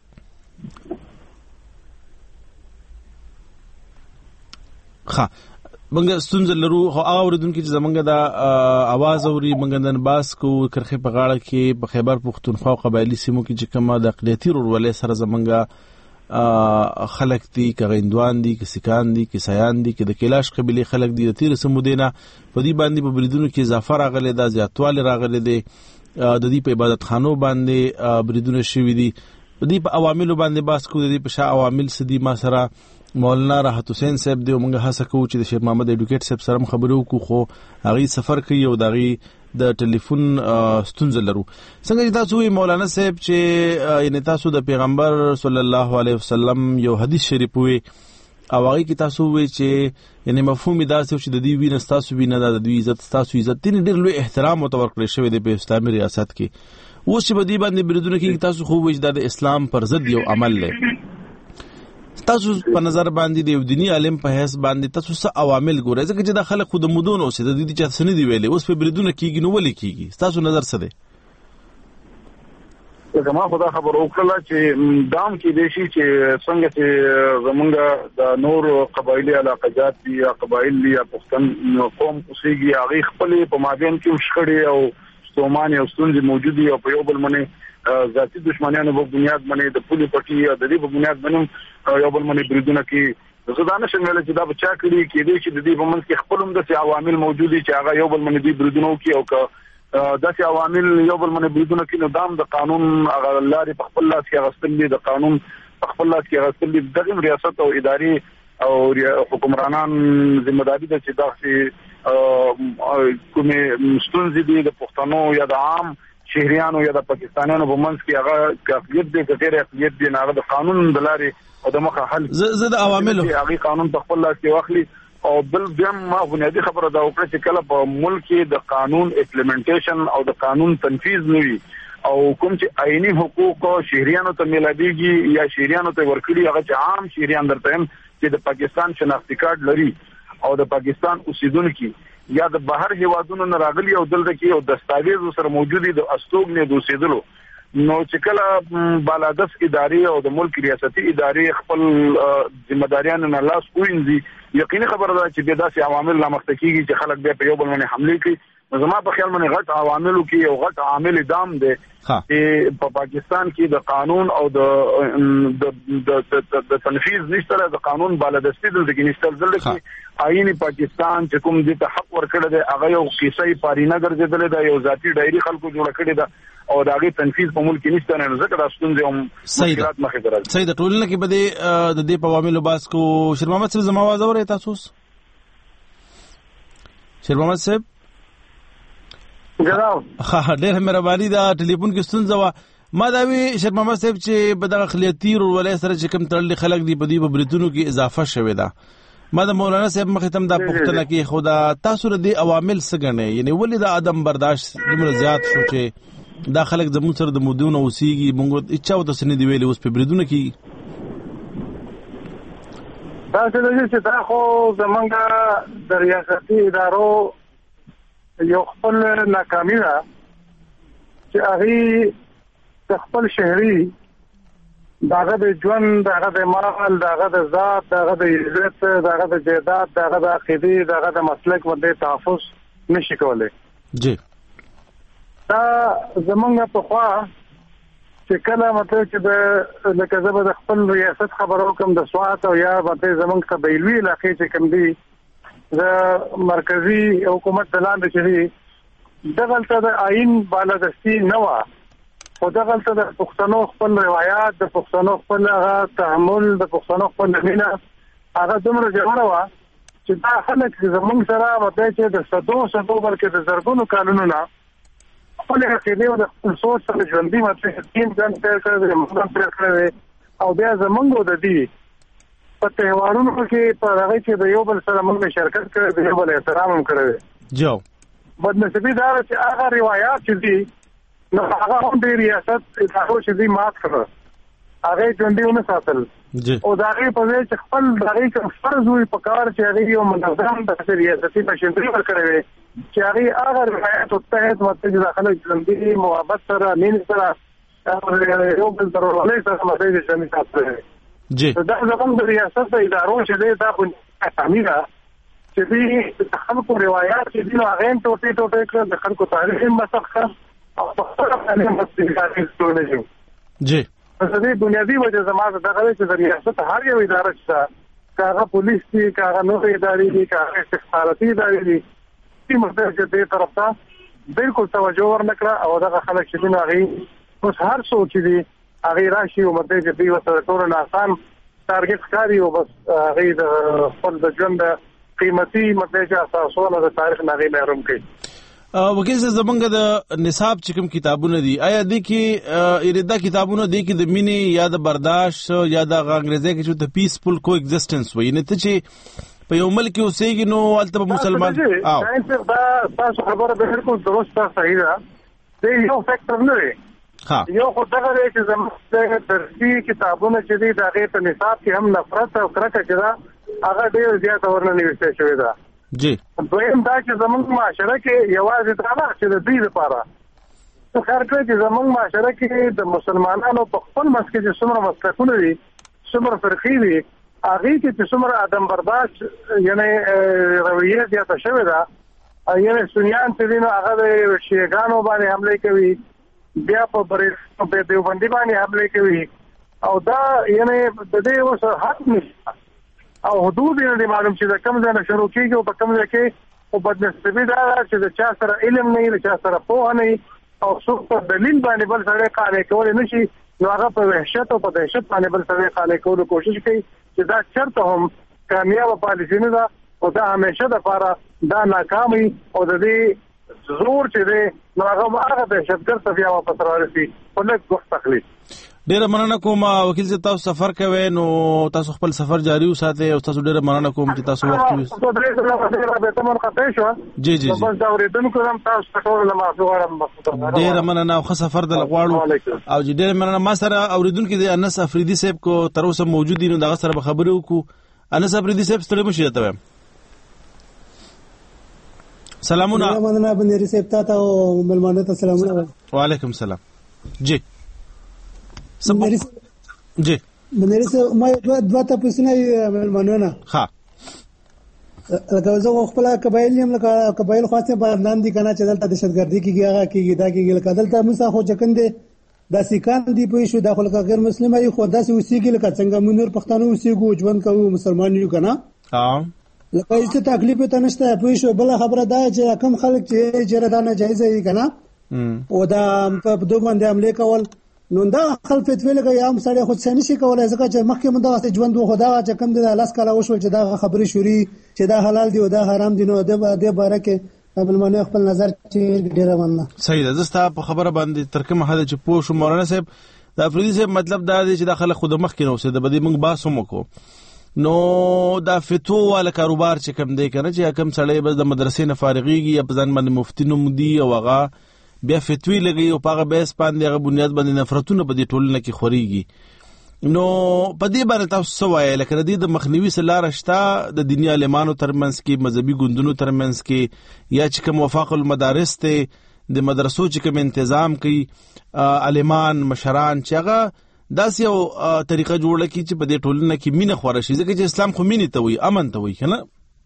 ها منګه ستونزه لرو خو هغه اوریدونکو چې زمونږ د आवाज اوري منګه نن باس کو کرخه په غاړه کې په خیبر پختونخوا قبایلی سیمو کې چې کومه د اقلیتي ورولې سره زمونږ خلک دي کغیندوان دي کسکان دي کسایان دي کې د کلاش قبيله خلک دي د تیر سمودینه په دې باندې په بریدونو کې اضافه راغله د زیاتواله راغله دي د دې په عبادت خانو باندې بریدونه شوي دي د دې په عواملو باندې باس کو د دې په شا عوامل سدي ما سره مولانا راحت حسین صاحب دی موږ هڅه کوو چې د شیر محمد اډوکیټ صاحب سره خبرو کو خو هغه سفر کوي او دغه د ټلیفون ستونزه لرو څنګه تاسو مولانا صاحب چې یعنی تاسو د پیغمبر صلی الله علیه وسلم یو حدیث شریف وي او هغه کې تاسو وی چې یعنی مفهوم دا چې د دې وینې تاسو وینې د دوی عزت تاسو عزت دین ډېر لوی احترام او تورکړی شوی دی په اسلامي ریاست کې اوس چې بدی باندې بریدونه کې تاسو خو وی د اسلام پر ضد یو عمل لري تاسو په نظر باندې د یو دینی عالم په حیث باندې تاسو څه عوامل ګورئ ځکه چې د خلک خود مودون اوسه د دې چې څه نه دی ویلي اوس په بریدونه کېږي نو ولې کېږي تاسو نظر څه دی؟ زما خدا خبر وکړه چې دام کې دیشي چې څنګه چې زمونږ د نور قبایلی علاقات دي یا قبایلی یا پښتون قوم اوسېږي هغه خپل په مابین کې مشخړي او ستومان او ستونزې موجودي او په یو بل باندې ذاتي دشمنانو په بنیاد باندې د پولي پټي او د دې په بنیاد باندې یو بل باندې بریدونه کې زدانه شمول چې دا بچا کړی کې دي چې د دې په منځ کې خپل هم د عوامل موجودي چې هغه یو بل باندې د بریدونو کې او داسې عوامل یو بل باندې بریدونه کې نو دام د قانون هغه لارې په خپل لاس کې غوښتل دي د قانون په خپل لاس کې غوښتل دي د ریاست او اداري او حکمرانان ذمہداري ده چې دا کومه ستونزې دي د پښتنو یا د عام شهريانو یا د پاکستانیانو په منځ کې هغه اقلیت دي غیر اقلیت دي نه د قانون د لارې او د مخه حل زه د عواملو هغه قانون په خپل لاس کې واخلي او بل بیم ما بنیادی خبره دا وکړه چې کله په ملک کې د قانون امپلیمنټیشن او د قانون تنفيذ نوي او کوم چې آئینی حقوق شهريانو ته ملابيږي یا شهريانو ته ورکړي هغه چې عام شهريان درته هم چې د پاکستان شناختی کارت لري او د پاکستان اوسیدونکو یا د بهر هیوادونو نه راغلي او دلته کې او دستاویز سره موجودي د استوګ نه دوسیدلو نو چې کله بالادس ادارې او د ملک ریاستي ادارې خپل ذمہداریان نه لاس وینځي یقیني خبره ده چې د داسې عوامل لامخته کیږي چې خلک بیا په یو بل باندې حمله کوي زما په خیال باندې غټ عواملو کې یو غټ عامل دام دی چې په پاکستان کې د قانون او د تنفيذ نشته د قانون بالادستي دلته کې نشته دلته کې آئینی پاکستان چې کوم دې ته حق ورکړی دی هغه یو قصې پارینه ګرځیدل دی یو ذاتی ډایری خلکو جوړ کړی دی او دا غي تنفيذ په ملک کې نشته نه ځکه دا ستونزې هم مشکلات مخې ته راځي صحیح د ټولنه کې بده د دې په عواملو باس کو شیر محمد صاحب زما आवाज اورئ تاسو شیر محمد صاحب ډېره مهرباني ده. ټلیفون کې ستونزه وه. ما دا وی شیر محمد صاحب چې په دغه خلیتي ورولۍ سره چې کوم تړلي خلک دي په دې په بریتونو کې اضافه شوې ده. ما د مولانا صاحب مخې ته دا پوښتنه کې خو دا تاسو د عوامل څه ګڼئ؟ یعنې ولې دا عدم برداشت دومره زیات شو چې دا خلک زموږ سره د مودونو اوسېږي، موږ هېچا ورته څه نه دي ویلي، اوس په بریدونه کېږي؟ داسې ده چې دا خو زمونږ د ریاستي ادارو یو خپل ناکامي ده چې هغې د خپل شهري داغه د ژوند، داغه د مال، داغه د ذات، داغه د عزت، داغه د جیدات، داغه د عقیدې، داغه د مسلک باندې تحفظ نشي کولای. جی دا زمونږ په خوا چې کله مطلب چې د لکه زه به د خپل ریاست خبرو کوم د سوات او یا باندې زمونږ قبایلي علاقې چې کوم دي د مرکزی حکومت دلاندې چې دي دغلته د آئین بالادستي نه وه، خو دغلته د پښتنو خپل روایات، د پښتنو خپل هغه تحمل، د پښتنو خپل مینه هغه دومره ژوره وه چې دا خلک زموږ سره مطلب چې د صدو بلکې د زرګونو کالونو نه خپل عقیدې او د خپل سوچ سره ژوندي مطلب ټیم ځان تیر کړی دی، موږ تیر کړی دی، او بیا زموږ د دې په تهوارونو کې په هغه کې د یو بل سره موږ شرکت کړی دی، یو بل احترام هم کړی دی. جو بدنصیبي دا چې هغه روایات چې دي نو هغه هم د ریاست ادارو چې دي مات کړه، هغه ژوندي ونه ساتل، او د هغې په ځای چې خپل د هغې کوم فرض وي په کار چې هغې یو منظم داسې ریاستي پیژندنې ورکړی وي چې هغې هغه روایاتو تحت مطلب چې دا خلک ژوندي محبت سره، مینې سره، یو بل د ورورولۍ سره مطلب چې ژوندي ساتلی دی. دا زموږ د ریاست د ادارو چې دی دا ناکامي ده چې دوی د خلکو روایات چې دي نو هغې هم ټوټې کړه، د خلکو تاریخ هم مسخ کړه او په خپله باندې مستقل ټولې شو. جی د دې بنیادي وجه زما دغه دی چې د ریاست هر یو اداره چې که هغه پولیس دي، که هغه نورې ادارې دي، که هغه استخباراتي ادارې دي، دې مطلب چې دې طرف ته بالکل توجه ورنه کړه او دغه خلک چې دي نو هغې اوس هر څوک چې دي هغې راشي او مطلب چې دوی ورته ټولو نه آسان ټارګټ ښکاري او بس هغې د خپل د ژوند د قیمتي مطلب چې اساسونه د تاریخ نه هغې محروم کړي. وکیل صاحب زمونږ د نصاب چې کوم کتابونه دي آیا دې کې دا کتابونه دي کې د مینې یا د برداشت یا د انګریزي کې چې د پیسفل کو ایگزیسټنس وایي، نه ته چې په یو ملک کې اوسېږي نو هلته به مسلمان دا تاسو خبره بالکل درسته صحیح ده، دی یو فیکټر نه دی، یو خو دغه دی چې زموږ د درسي کتابونه چې دي د هغې په نصاب کې هم نفرت او کرکه چې ده هغه ډېر زیاته ورنه نویشتې شوې ده. جی دویم دا چې زموږ معاشره کې یوازې دا نه چې د دوی لپاره څه خیر کړی چې زموږ معاشره کې د مسلمانانو په خپل منځ کې چې څومره مسلکونه دي، څومره فرقې دي، هغې کې چې څومره عدم برداشت یعنې رویه زیاته شوې ده، یعنې سنیان چې دي نو هغه د شیعګانو باندې حملې کوي، بیا په دیوبندي باندې حملې کوي، او دا یعنې د دې اوس حد نشته او حدود یې نه معلوم چې د کوم ځای نه شروع کېږي او په کوم ځای کې خو بدنصیبي دا ده چې د چا سره علم نه وي، د چا سره پوهه نه وي او څوک په دلیل باندې بل سړی قانع کولی نه شي نو هغه په وحشت او په دهشت باندې بل سړی قانع کولو کوشش کوي چې دا چېرته هم کامیابه پالیسي نه ده او دا همیشه دپاره دا ناکام وي او د دې زور چې دی نو هغه دهشتګرد ته بیا واپس رارسي خو لږ وخت اخلي. ډیره مننه کوم وکیل صاحب، تاسو سفر کوئ نو تاسو خپل سفر جاری وساتئ او تاسو ډیره مننه کوم چې تاسو وخت جی جی ډیره مننه او ښه سفر د غواړو او ډیره مننه. ما سره اوریدونکي د انس افریدي صاحب کو تر اوسه موجود دي نو دغه سره به خبرې وکړو. انس افریدي صاحب ستړي مه شئ. ته سلامونه. مننه بندري صاحب ته او ملمانو ته سلامونه. وعلیکم السلام. جی جی بندري صاحب ما دوه تاسو نه ملمانو نه ها لکه زه خپل قبایل یم، لکه قبایل خاصه باندې دي کنه چې دلته دهشتګردي کیږي هغه کیږي دا کیږي، لکه دلته موږ خو چکندې د سیکان دی په شو داخله کا غیر مسلمان ای خو داسې اوسېږي لکه څنګه مونږ پښتانه اوسېږو ژوند کوو مسلمان یو کنه. لکه هیڅ تکلیف ته نشته په شو. بل خبره دا چې کم خلک چې جردانه جایز ای کنه او دا په دوه باندې عمله کول نو دا خلک فتوی لګي یم سړی خود څه نشي کولای ځکه چې مخکې مونږ دغه ژوند خو دا چې کم د لاس کاله وشول چې دا خبرې شوري چې دا حلال دی او دا حرام دی نو د باره کې بلمانه خپل نظر چې ډیره مننه. صحیح ده. زستا په خبره باندې تر کومه حد چې پوه شو مولانا صاحب د افریدي صاحب مطلب دا دی چې د خلک خود مخ کې نو څه د بدی موږ باسو مکو نو دا فتو والا کاروبار چې کم دی کنه چې کم سړی بس د مدرسې نه فارغيږي یا په ځان باندې مفتی نوم دی او هغه بیا فتوی لګي او په هغه بیس باندې هغه بنیاد باندې نفرتونه په دې ټولنه کې خوريږي. نو په دې باندې تاسو وایي لکه د مخنیوي سره رشتہ د دیني عالمانو ترمنځ کې مذهبي ګوندونو ترمنځ کې یا چې کوم وفاق المدارس ته د مدرسو چې کوم تنظیم کوي عالمان مشران چې هغه داس یو طریقه جوړه کی چې په دې ټولنه کې مینه خوره شي ځکه چې اسلام خو مینه ته وي امن ته وي کنه.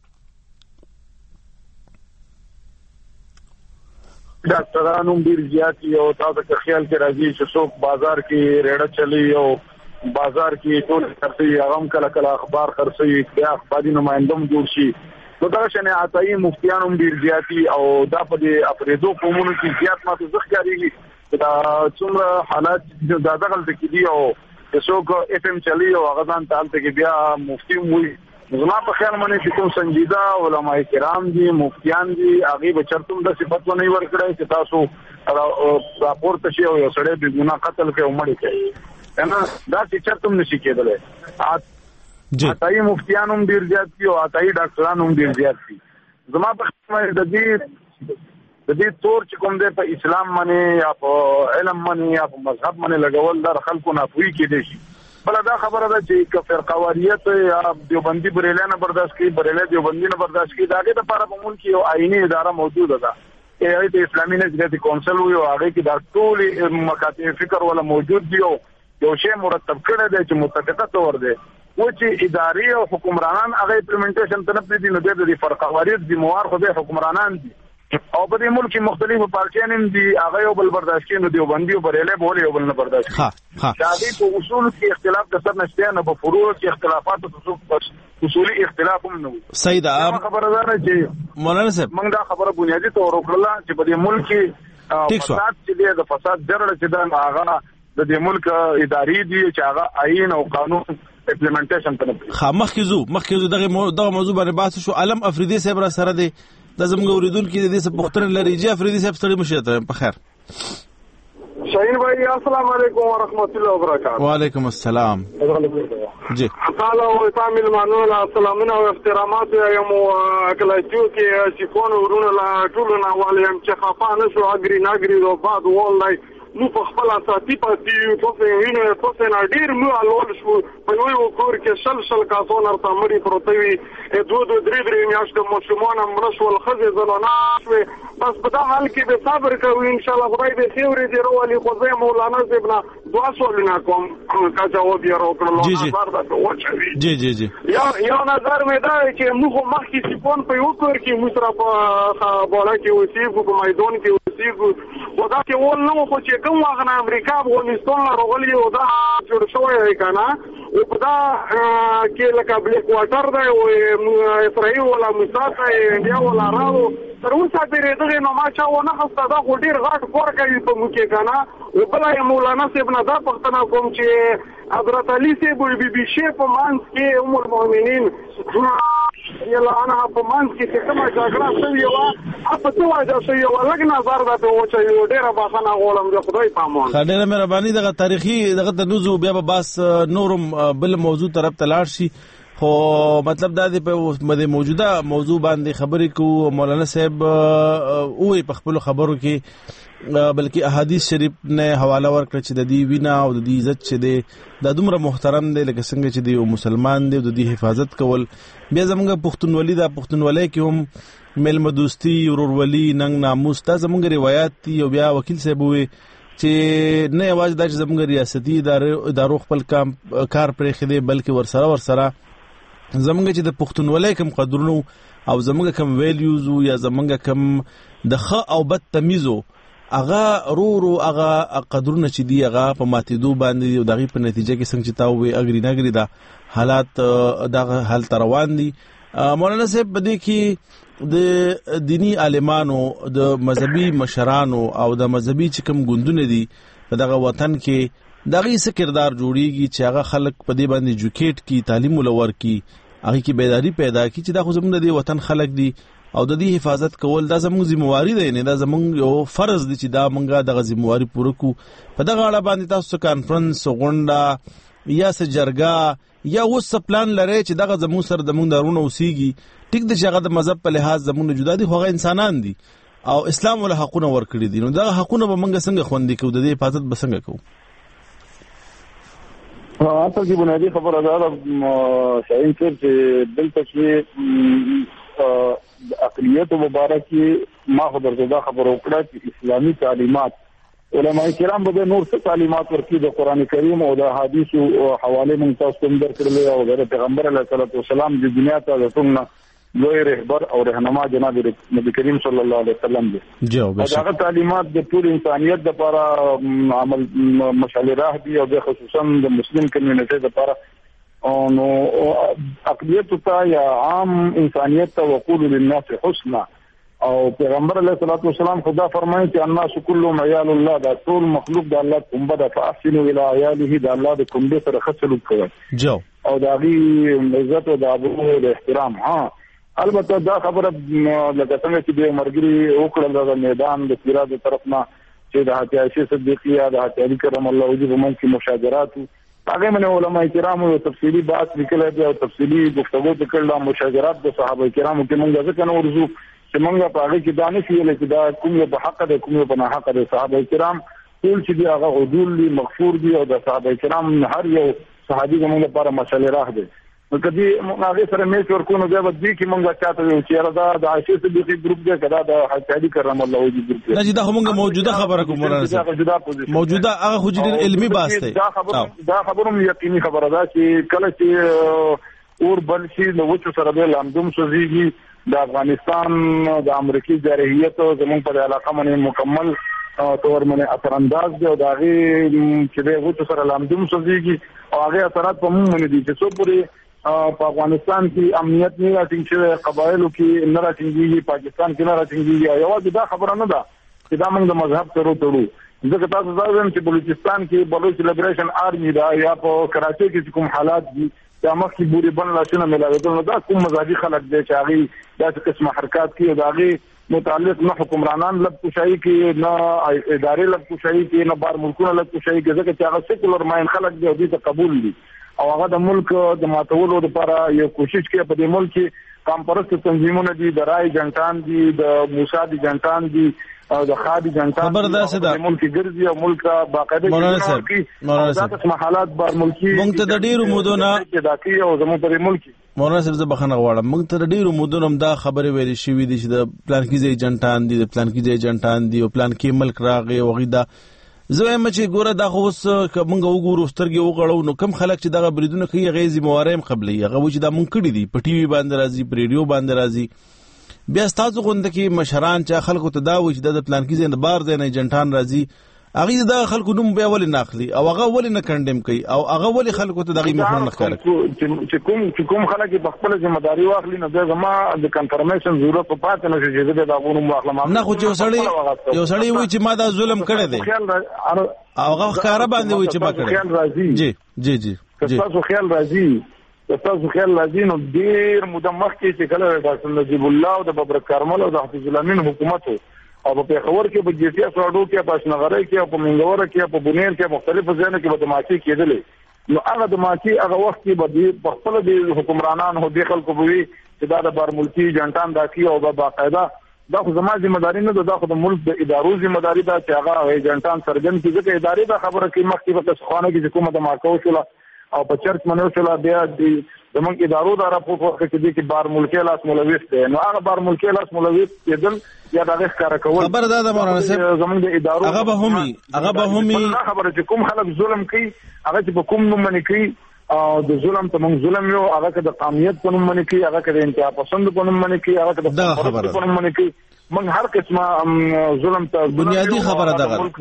ډاکټرانو ډیر زیات یو تاسو ته خیال کې راځي چې څوک بازار کې ریړه چلی او بازار کې ټول خرڅي هغه کله کله اخبار خرڅي بیا اخباري نمائندوم جوړ شي نو دا شنه عطایي مفتیان هم ډیر زیاتی او دا په دې اپریدو قومونو کې زیات ماته ځخ کاریږي دا څومره حالات دا دغه کې دي او څوک اف ام چلی او هغه ځان تالته کې بیا مفتی وي. زما په خیال باندې چې کوم سنجیده علماء کرام دي مفتیان دي هغه به چرته د صفات نه ورکړي چې تاسو راپورته شي او یو سړی به ګناه قتل کوي او مړ کوي انا دا چې چرته نشي کېدلی. عطایي مفتیان هم ډیر زیات دي او عطایي ډاکټران هم ډیر زیات دي. زما په خیال د دې تور چې کوم دی په اسلام باندې یا په علم باندې یا په مذهب باندې لګول در خلکو نه پوي کېدي شي. بل دا خبره ده چې کفر قواریت یا دیوبندي بریلیان برداشت کوي بریلی دیوبندي نه برداشت کوي داګه د لپاره په ملک یو آئینی اداره موجوده ده ای د اسلامي نظریاتي کونسل وي او هغه کې د ټول مکاتب فکر ولا موجود دي او یو شی مرتب کړی دی چې متفقه تور دی و چې اداري او حکمرانان هغه امپلیمنټیشن ته نه پریدي نو د فرقواریت ذمہوار خو د حکمرانان دي او په دې ملک کې مختلفو پارټیان هم دي هغه یو بل برداشت کوي نو دیوبندي او بریلی بوله یو بل نه برداشت کوي. دا دې په اصول کې اختلاف د سر نشته نه په فروع کې اختلافات او اصولي اختلاف هم نه وي. صحیح ده. خبره ده چې مولانا صاحب موږ دا خبره بنیادی تور وکړه چې په دې ملک کې فساد چې دی د فساد جرړه چې دا هغه د دې ملک اداري دي چې هغه آئین او قانون امپلیمنټیشن ته مخکې دغه موضوع باندې بحث شو. علم افریدي صاحب را سره دی د زموږ اوریدونکو کې د دې څه پوښتنه لري. جی افریدي صاحب ستړي مشه ته په خیر. شاهین بھائی السلام علیکم ورحمۃ اللہ وبرکاتہ. وعلیکم السلام. جی تعالی او تعامل مانول السلامونه او احترامات یم کلاچو کې شفون ورونه لا ټول نه والیم چې خفانه شو اګری ناګری او بعد والله نو په خپل اساسي پاتې په وینو په نه ډیر مو الول شو په یو کور کې شل کاسون ارته مړي پروتوي دوه درې میاشتې مشمون مرشول خزه زنونه شو بس په دا حال کې به صبر کوو ان شاء الله خدای به خیر دې روالي خو زه مولانا زبنا دعا سوالونه کوم کا جواب یې راکړل. جی یو نظر مې دا چې موږ مخکې سپون په یو کور کې مصرف بالا کې اوسېږو په میدان کې اوسېږو ودا کې ول نو خو چې کوم وخت امریکا افغانستان راغلی او دا جوړ شوی کنه او په دا کې لکه بلیک واټر دی او اسرائیل ولا مصر انډیا ولا راو تر اوسه پرې دغه نو ما چا ونه خسته دا خو ډیر غټ فور کوي په مو کې کنه او بل مولانا صاحب نه دا پښتنه کوم چې حضرت علي صاحب بي بي شي په مانس کې ام المؤمنین یلا انا په مانس کې کومه جګړه شوی و په څه وجه شوی و لګ نظر دا ته و چې ډیره بخښنه غواړم د خدای پامون. خدای مهرباني دغه تاریخي دغه د نوزو بیا به باس نورم بل موضوع طرف ته لاړ شي خو مطلب دا دی په موجوده موضوع باندې خبرې کوو. مولانا صاحب اوه په خپل خبرو کې بلکې احادیث شریف نه حواله ورکړه چې د دې وینا او د دې عزت چې دی د دومره محترم دی لکه څنګه چې دی او مسلمان دی د دې حفاظت کول بیا زمونږ پښتونولي دا پښتونولي کې هم ملمه دوستی ورورولي ننګ ناموس دا زمونږ روایت دي او بیا وکیل صاحب وي چې نه یوازې دا چې زمونږ ریاستي ادارو خپل کار پرې خدي بلکې ورسره زمونږ چې د پښتونولۍ کوم قدرونو او زمونږ کوم ویلیوز یا زمونږ کوم د ښه او بد تمیزو هغه رو هغه قدرونه چې دی هغه په ماتېدو باندې او دغه په نتیجه کې څنګه چې تا وې اګری ناګری دا حالات دغه حالت روان دي. مولانا صاحب بده کې د دینی عالمانو د مذهبي مشرانو او د مذهبي چې کوم ګوندونه دي دغه وطن کې دغه څه کردار جوړیږي چې هغه خلک په دې باندې ایجوکیټ کی تعلیم ولور کی هغه کې بیداری پیدا کی چې دا خو زموږ د وطن خلک دي او د دې حفاظت کول دا زموږ ذمہواری ده، نه دا زموږ یو فرض دی چې دا موږ دغه ذمہواری پوره کو. په دغه اړه باندې تاسو کانفرنس غونډه یا سجرګه یا اوس پلان لري چې دغه زموږ سره زموږ درونه اوسېږي؟ ټیک د هغه د مذهب په لحاظ زموږ جدا دي، خو هغه انسانان دي او اسلام ول حقونه ورکړي دي، نو دغه حقونه به موږ څنګه خوندي کوو، د دې حفاظت به څنګه کوو؟ اصل کې بنیادی خبره ده شاهین صاحب چې دلته چې د اقلیت مبارکي ما خو درته دا خبره وکړه چې اسلامي تعلیمات علماء کرام به نور څه تعلیمات ورکړي د قران کریم او د احادیثو حواله مونږ تاسو کوم درکړل او د پیغمبر علیه الصلاه والسلام د دنیا ته د څنګه لوی رهبر او رهنما جناب نبی کریم صلی الله علیه وسلم دی. هغه تعلیمات د ټول انسانیت لپاره عمل مشعل راه دي او د خصوصا د مسلم کمیونټي لپاره نو اقلیت ته یا عام انسانیت ته وقول للناس حسنا او پیغمبر علیه الصلاه والسلام خدا فرمایي چې الناس كلهم عيال الله، دا ټول مخلوق د الله کومبه د فاحسنوا الى عياله، د الله د کومبه سره خصلو کوي او د هغه عزت او د ابو د احترام. البته دا خبره لکه څنګه چې د مرګري وکړل د میدان د سیرا د طرف نه چې د حتی عائشه صدیقه د حتی علی کرم الله وجه په منځ کې مشاجرات هغه من علماء کرام او تفصیلی بحث لیکل دي او تفصیلی گفتگو وکړل مشاجرات د صحابه کرامو کې موږ ځکه نو ورزو چې موږ په هغه کې دانش ویل چې دا کوم په حق ده کوم په نه حق ده. صحابه کرام ټول چې دی هغه عدول دي مغفور دي او د صحابه کرام هر یو صحابي موږ لپاره مسله راه دي. نو کدی هغه سره میچ ورکونو بیا به دي کې مونږه چاته یو چې راځه د عائشه صدیقه ګروپ دی کدا د حتی کرم الله وجه ګروپ دی. نه چې دا موږ موجوده خبره کوم راځي موجوده هغه خو علمي باس دی. دا خبروم یقیني خبره ده چې کله چې اور بل شي نو وڅ سره به لامدوم سوزيږي د افغانستان د امریکای جارحیت زمون په علاقه باندې مکمل تور باندې اثر انداز دی او دا غي چې به وڅ سره لامدوم سوزيږي او هغه اثرات په موږ باندې دي چې څو پوری په افغانستان کې امنیت نه راټینګ شوی، قبایلو کې نه راټینګيږي، پاکستان کې نه راټینګيږي. یوازې دا خبره نه ده چې دا موږ د مذهب سره تړو، ځکه تاسو ځایم چې بلوچستان کې بلوچ لیبریشن آرمي دا یا په کراچي کې کوم حالات دي دا مخکې بوري بن لاشنه ملاوي نو دا کوم مذهبي خلک دي چې هغه داسې قسمه حرکات کوي دا هغه متعلق نه حکمرانان لب کوشای کې نه ادارې لب کوشای کې نه بار ملکونه لب کوشای کې، ځکه چې هغه سیکولر ماین خلک دي او دې ته قبول دي او هغه د ملک د ماتولو لپاره یو کوشش کوي. په دې ملک کې کامپرست تنظیمونه دي، د رای جنټان دي، د موسی دي جنټان دي او د خادي جنټان خبر ده سده ملک ګرځي او ملک باقاعده مولانا صاحب حالات بار ملکی مونږ ته د ډیرو مودونه دا کوي او زموږ په ملک مولانا صاحب زه بخښنه غواړم مونږ ته د ډیرو مودونه دا خبره ویل شوې دي چې د پلان کې ځای جنټان دي، د پلان کې ځای جنټان دي او پلان کې ملک راغی او غیدا زه هم چې ګوره دا خو اوس موږ وګورو سترګې وغړو نو کم خلک چې دغه بریدونه کوي هغه ذمہواری هم قبلې هغه چې دا مونږ کړي دي په ټي وي باندې راځي په ریډیو باندې راځي. بیا ستاسو غونډه کې مشران چې خلکو ته دا وایي چې د پلان کې ځای بار ځای نه جنټان راځي هغه د خلکو نوم بیا ولې ناخلي او هغه ولې نه کنډم کوي او هغه ولې خلکو ته دغه مخونه نخکاره چې کوم خلک په خپل ذمہ داری واخلي نو دا زما د کنفرمیشن ضرورت پاتې نشي چې دا غوړم واخلم نه خو چې یو سړی وایي چې ما دا ظلم کړی دی هغه ښکارا باندې وایي چې ما کړی جی جی تاسو خیال راځي نو ډیر موده مخکې چې کله ډاکټر نجیب الله او د ببرک کارمل او د حفیظ الامین حکومت او په پیښور کې په جی ټي اس راډو کې په شنغره کې په منګوره کې په بونیر کې مختلفو ځایونو کې به دماکي کېدلې نو هغه دماکي هغه وخت کې به په خپل د حکمرانان هو د خلکو بوي چې دا د بار ملکی جنټان داکی او باقاعده دا خو زما ذمہ داری نه ده دا خو د ملک د ادارو ذمہ داری ده چې هغه جنټان سرګن کې ځکه ادارې دا خبره کې مخکې په تسخانه کې کومه دماکو شولا او په چرچ منو شولا بیا د زمونږ ادارو دا راپورټ ورکړي چې بار ملکی لاس ملوث دی نو هغه بار ملکی لاس ملوث کېدل یا دا ښکارا کول خبر ده مولانا صاحب زمونږ د ادارو هغه به همي خبره چې کوم خلک ظلم کوي هغه چې په کوم نوم باندې کوي او د ظلم ته موږ ظلم یو هغه که د قومیت په نوم باندې کوي هغه که د انتها پسند په نوم باندې کوي هغه که د خبره په نوم باندې کوي موږ هر قسمه ظلم ته بنیادی خبره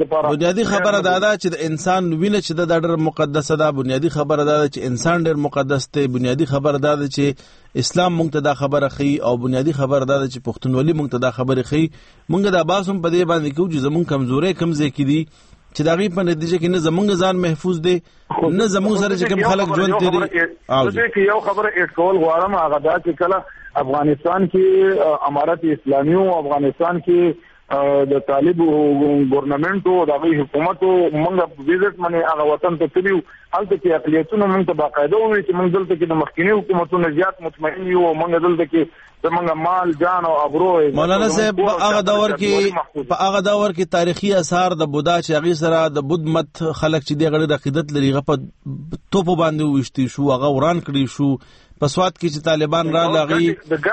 ده چې د انسان وینه چې د ډېر مقدسه ده بنیادی خبره ده چې انسان ډېر مقدس دی بنیادی خبره ده چې اسلام موږ ته دا خبره خي او بنیادی خبره ده چې پښتونولي موږ ته دا خبره خي موږ د باسم په دې باندې کوو چې زموږ کمزوري کم ځای کې دي چې دا غي په نتیجه کې نه زمونږ ځان محفوظ دي نه زمونږ سره چې کوم خلک ژوند تیری او چې یو خبره اټکول غواړم هغه دا چې کله افغانستان کې امارت اسلامي او افغانستان کې د طالب ګورنمنت او د حکومت موږ ویزټ باندې هغه وطن ته تلو هلته کې اقلیتونو موږ ته باقاعده وي چې موږ دلته کې د مخکینی حکومتونو زیات مطمئن یو او موږ دلته کې زمونږ مال جان او ابرو مولانا صاحب هغه دور کې تاریخي آثار د بودا چې هغه سره د بودھ مت خلک چې د غړي عقیدت لري غو په توپ باندې وشتي شو هغه وران کړی شو په سواد کې چې طالبان را لغي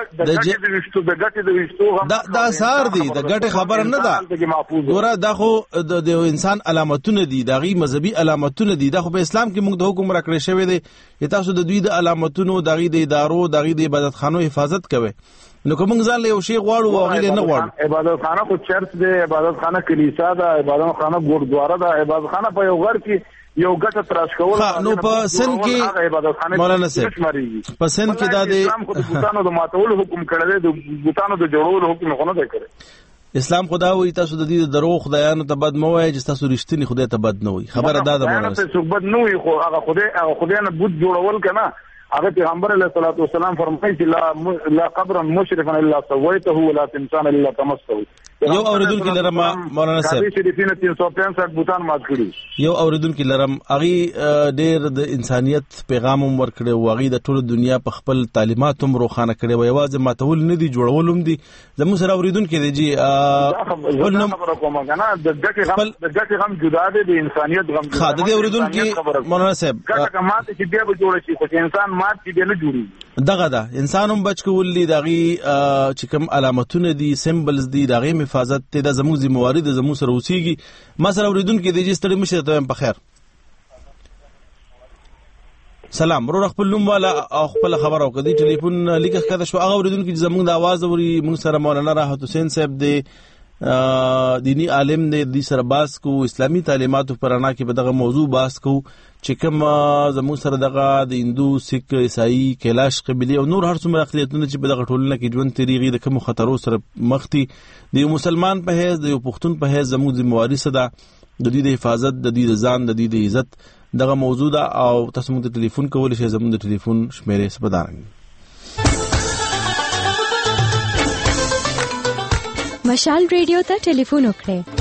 د اثار دي د ګټه خبر نه ده ګوره دا خو د انسان علامتونه دي د غي مذهبي علامتونه دي دا خو په اسلام کې موږ د حکم راکړی شوی دی تاسو د دوی د علامتونو د غي د ادارو د غي د عبادت خانو حفاظت کوي نو کوم ځان له یو شی غواړو او غیر نه غواړو عبادت خانه خو چرچ دی عبادت خانه کلیسا ده عبادت خانه ګوردواره ده عبادت خانه په یو غر کې یو ګټه تراش کول نو په سن کې مولانا صاحب په سن کې دا د اسلام خو د بوتانو د ماتولو حکم کړی دی د بوتانو د جوړولو حکم خو نه دی کړی اسلام خدا وي تاسو د دې درو خدایانو ته بد مو وایي چې تاسو رښتینی خدای ته بد نه وي خبره دا ده مولانا صاحب بد نه وي خو هغه خدای نه بوت جوړول کنه هغه پیغمبر علیه الصلاۃ والسلام فرمایي چې لا قبر مشرفا الا سويته ولا تمثال الا طمسته یو اوریدونکو لرم مولانا صاحب شریفینه 365 بوتان مات کړي یو اوریدونکو لرم اغي ډېر د انسانيت پیغام ورکړي او اغي د ټول دنیا په خپل تعلیمات هم روخانه کړي و یوازې ماتول نه دي جوړولم دي زموږ سره اوریدونکو دي جی خبره کومه کنه د ګټه غم جدا دي د انسانيت غم جدا خاطر دي اوریدونکو مولانا صاحب ګټه ماته چې بیا به جوړ شي خو انسان مات کې به نه جوړي دغه دا انسان هم بچ کول دي دغه چې کوم علامتونه دي سمبلز دي دغه حفاظت ته د زموږ ذمہواری د زموږ سره اوسېږي ما سره اوریدونکو دي چې ستړي مشه ته په خیر سلام ورو خپل نوم والا خپل خبر او کدي ټلیفون لیکه کده شو هغه اوریدونکو چې زموږ د आवाज اوري موږ سره مولانا راحت حسین صاحب دی دینی عالم دی د سره باس کو اسلامی تعلیمات پرانا کې به دغه موضوع باس کو چې کوم زموږ سره دغه د هندو سیک عیسائی کیلاش قبلی او نور هر څومره اقلیتونه چې په دغه ټولنه کې ژوند تیریږي د کوم خطرو سره مخ دي د یو مسلمان په حیث د یو پښتون په حیث زموږ ذمہواری صدا د دې د حفاظت د دې د ځان د دې د عزت دغه موضوع ده او تاسو موږ ته ټلیفون کولای شئ زموږ د ټلیفون شمیرې سپدارنګ مشال ریډیو ته ټلیفون وکړئ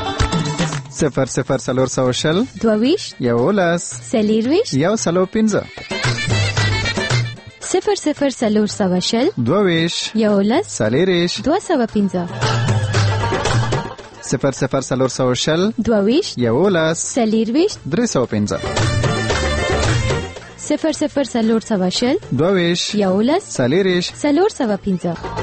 00 22 یولس سلیرویش یو سلو پنځه 00 22 یولس سلیریش 215 00 22 یولس سلیرویش 315 00 22 یولس سلیریش 315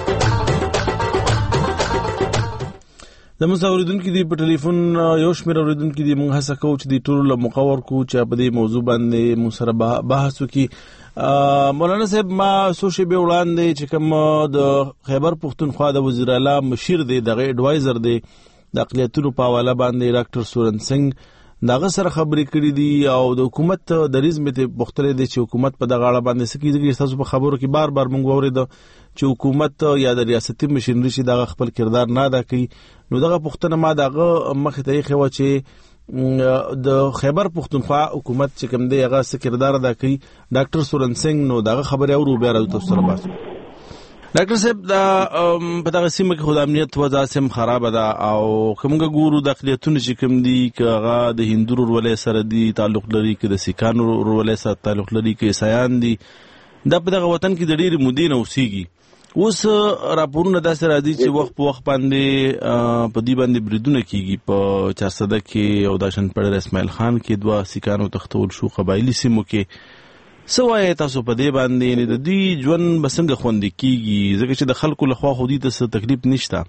زموږ اوریدونکو دی په ټلیفون یو شمېر اوریدونکو دی موږ هڅه کوو چې د ټولو مقور کو چې په دې موضوع باندې موږ سره بحث وکړي مولانا صاحب ما سوشي به وړاندې چې کوم د خیبر پختونخوا د وزیر اعلی مشیر دی دغه ایڈوایزر دی د اقلیتونو په حواله باندې ډاکټر سورن سنگ دغه سره خبرې کړې دي او د حکومت د ریزمت بختره دي چې حکومت په دغه اړه باندې سکیږي تاسو په خبرو کې بار بار موږ اورید چې حکومت یا د ریاستي مشرنری شي دغه خپل کردار نه ادا کوي نو دغه پښتنه ما دغه مخ ته خو چې د خیبر پختونخوا حکومت چې کوم دی هغه کردار ادا کوي ډاکټر سورن سنگ نو دغه خبره اورو بیا راځو تاسو سره باسو ډاکټر صاحب دا په دغه سیمه کې خدای امنیت وضع سم خراب ده او کومګه ګورو د اقلیتونو چې کوم دي کغه د هندو ورولې سره دي تعلق لري کې د سیکانو ورولې سره تعلق لري کې عیسایان دي دا په دغه وطن کې د ډېر مودې نه اوسېږي اوس راپورونه داسې راځي چې وخت په وخت باندې په دې باندې بریدونه کیږي په چارسده کې او داشن پړ اسماعیل خان کې دوه سیکانو تختول شو قبایلی سیمو کې سوای تاسو په دې باندې د دې ژوند بسنګ خوندې کیږي ځکه چې د خلکو لخوا خو دې ته تکلیف نشته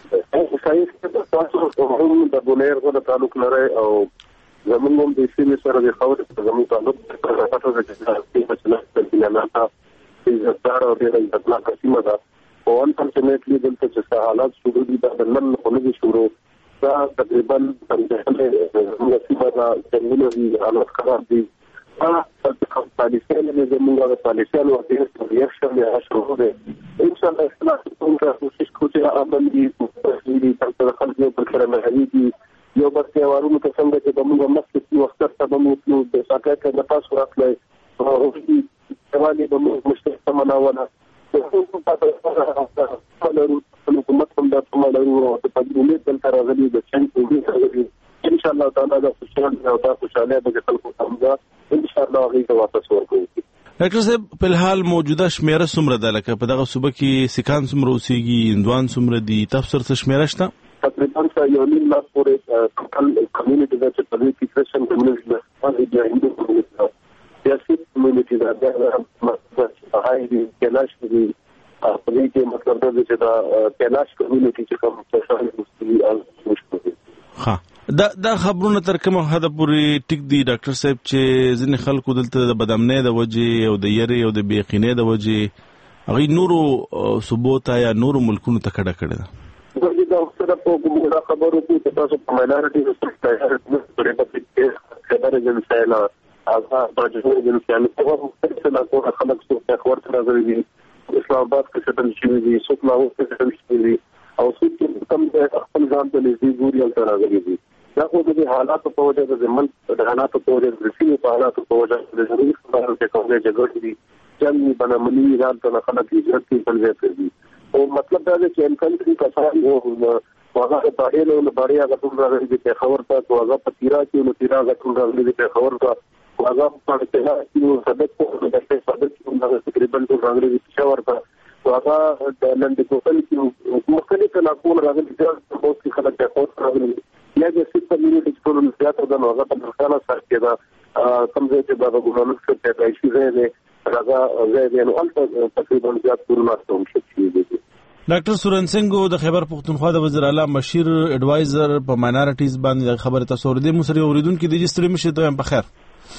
د بولیر غو تعلق لري او زمونږ د سیمې سره د خبرې زموږ تعلق پټو د چې مثلا نه زړه او د اطلاع قسمه ده او انفورچونټلی دلته چې حالات شروع دي د نن په لږه شروع دا تقریبا څنګه سیمه ده چې حالات خراب دي په پالیسیان نه زموږ د پالیسیان او د ریاکشن یا شروع ده ان شاء الله اصلاح کوشش کوي عمل دي تاسو د خلکو په کړه نه دي یو بس یوارونو ته څنګه چې موږ مسلې وخت سره موږ د ساکه د تاسو راځي او د مشترک مناونه تاسو ته حکومت هم دا څومره او په امید دلته راغلي د چنګ په ان شاء الله تعالی دا خوشاله به خلکو ته ان شاء الله غوښتل واپس ورکوي. ډاکټر صاحب په الحال موجوده شمیره څومره ده لکه په دغه صوبه کې سکان څومره اوسېږي هندوان څومره دي تاسو سره شمیره شته؟ تقریبا یو نیم لاکھ پورې ټوټل کمیونټي دا چې په دې کې کرسچن کمیونټي ده او د هندو کمیونټي ده سیاسي کمیونټي ده دا هاي دي کلاش دي په دې کې مطلب دا چې دا کلاش کمیونټي چې کوم څه مستوي او مشکل ها دا خبرونه تر کومه حد پورې ټیک دي ډاکټر صاحب چې ځینې خلکو دلته د بدامنۍ د وجې او د یری او د بیقینۍ د وجې هغوی نورو صوبو ته یا نورو ملکونو ته کډه کړې ده. دا سره په کومه خبرو کې تاسو په ماینورټي خبره جنسایلا هغه باندې جنسایلا په څه لا کومه خلک څه خبر تر راغلي اسلام آباد کې څه شي دي څوک لا وخت څه شي دي او څوک کوم خپل ځان ته نږدې ګوري او تر راغلي دي دا خو د حالاتو په وجه د زمون د حالاتو په وجه د سیمې په حالاتو په وجه د ضروري خبرو کې کومه جګړه دي چې بنامني ایران ته خلک هجرت کوي کوي او مطلب دا دی چې امکان دې کسان او هغه په اړه له باریا غوښتل راغلي دي چې خبر ته هغه په تیرا کې نو تیرا غوښتل راغلي دي چې خبر ته هغه په اړه چې صدق په دغه صدق کې تقریبا ټول راغلي دي چې ورته هغه د لندن کوټل کې مختلف علاقو راغلي دي چې په خلک ته راغلي دي یا د سیستم کمیونټي ټول زیاته د هغه په خاله سره کې دا کوم ځای چې دا ګورنمنت څخه پیدا شي دی هغه ځای نو البته تقریبا زیات ټول ماستوم شي دي. ډاکټر سورن سنگو د خیبر پختونخوا د وزیر اعلی مشیر اډوایزر په ماینورټیز باندې خبره تاسو ورته مسری اوریدونکو د جستری مشه ته په خیر.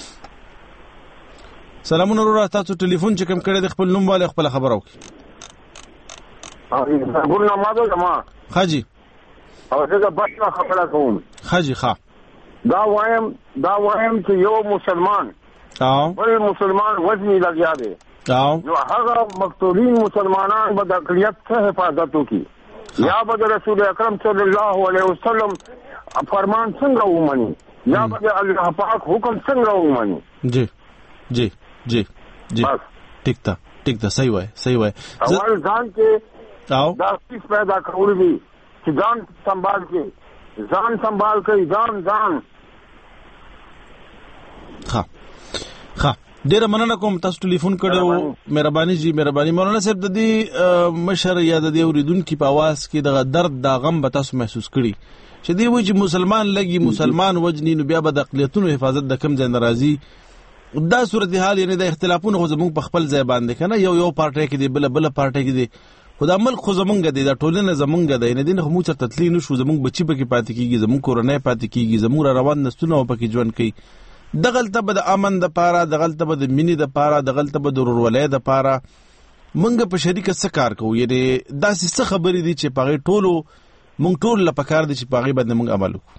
سلامونه ورو تاسو ټلیفون چې کوم کړی د خپل نوم والے خپل خبرو ګور نمازو جما حاجی او څنګه بشنا خبره کوم حاجی ښا دا وایم چې یو مسلمان بل مسلمان وزنی لګیا دی یو هغه مقتولین مسلمانان به د اقلیت څخه حفاظت وکړي یا به رسول اکرم صلی الله علیه وسلم فرمان څنګه ومني یا به الله پاک حکم څنګه ومني جی جی جی جی ٹھیک تا صحیح وای اول ځان کې دا څه پیدا کول دي چې ځان سنبال کوي ځان ها ډیره مننه کوم تاسو ټلیفون کړو مهرباني مولانا صاحب د دې مشر یا د دې اوریدونکو په आवाज کې د درد د غم به تاسو محسوس کړي چې دی وایي چې مسلمان لګي مسلمان وجنی نو بیا به د اقلیتونو حفاظت د کم ځای ناراضي دا صورتحال یعنی د اختلافونو خو زموږ په خپل ځای باندې کنه یو پارټي کې دی بل پارټي کې دی خدای ملک خو زمونږ دی دا ټولنه زمونږ دی نه دین خو موږ تر تطلیق نشو زمونږ بچی پکې پاتې کیږي زمونږ کورنۍ پاتې کیږي زمونږ روان نسونه پکې ژوند کوي دغلته به د امن د پاره دغلته به د مینې د پاره دغلته به د ورولۍ د پاره مونږ په شریکه څه کار کوو یعنی دا څه خبرې دي چې پاغي ټولو مونږ ټول لپاره کار دي چې پاغي باندې مونږ عمل وکړو.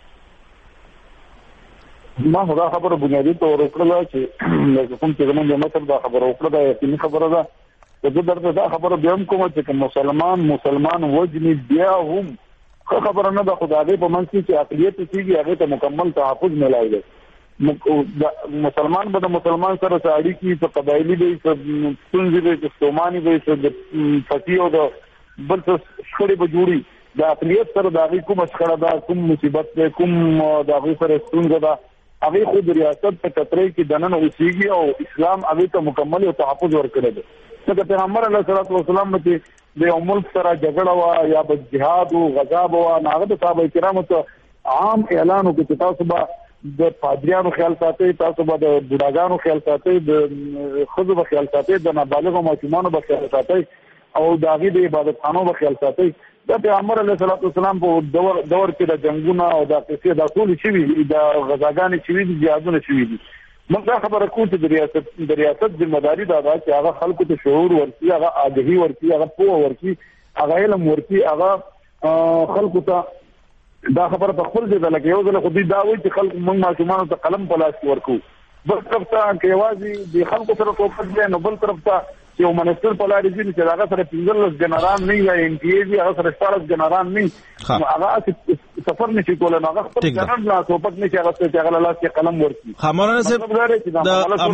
ما دا خبره بنیادی تور وکړه چې کوم چې زمونږ مطلب دا خبره وکړه دا یقیني خبره ده زه درته دا خبره بیا هم کوم چې مسلمان وجنی بیا هم خبره نه ده خدای په منځ کې اقلیت کیږي هغه ته مکمل تحفظ ملایي ده مسلمان به د مسلمان سره ساړي کې په قبایلی به څنګه به ستوماني به د فتیو د بل څه شخړې به جوړي د اقلیت سره د هغه کوم شخړه ده کوم مصیبت ده کوم د هغه سره ستونزه ده هغه خود ریاست په کترې کې دنن اوسېږي او اسلام هغه ته مکمل تحفظ ورکړي ده څنګه پیغمبر علیه الصلوۃ والسلام ته د یو ملک سره جګړه وا یا د جهاد او غزا وا هغه د صحابه کرامو ته عام اعلان وکړ چې تاسو به د پادریانو خیال ساتي تاسو به د بوډاګانو خیال ساتي د خزو به خیال ساتي د نابالغ ماشومانو به خیال ساتي او د هغې د عبادتخانو به خیال ساتي دا پیغمبر علیه الصلوۃ والسلام په دور کې د جنگونو او د قصې د ټول شوي د غزاګانې شوي دي جهادونه شوي دي موږ دا خبره کوو چې د ریاست ذمہداري دا ده چې هغه خلکو ته شعور ورکړي هغه آگاهي ورکړي هغه پوهه ورکړي هغه علم ورکړي هغه خلکو ته دا خبره په خپل ځای لکه یو ځل خو دې دا وایي چې خلک موږ ماشومانو ته قلم په لاس کې ورکوو بل طرف ته که یوازې د خلکو سره توپک دی نو بل طرف ته یو منستر په لارې ځي چې هغه سره 15 جنرال نه یا NTA هغه سره 14 جنرال نه هغه سفر نشي کولای نو هغه خپل ځان لا ټوپک نشي هغه چې هغه لاس کې قلم ورکړي. خامرانه صاحب د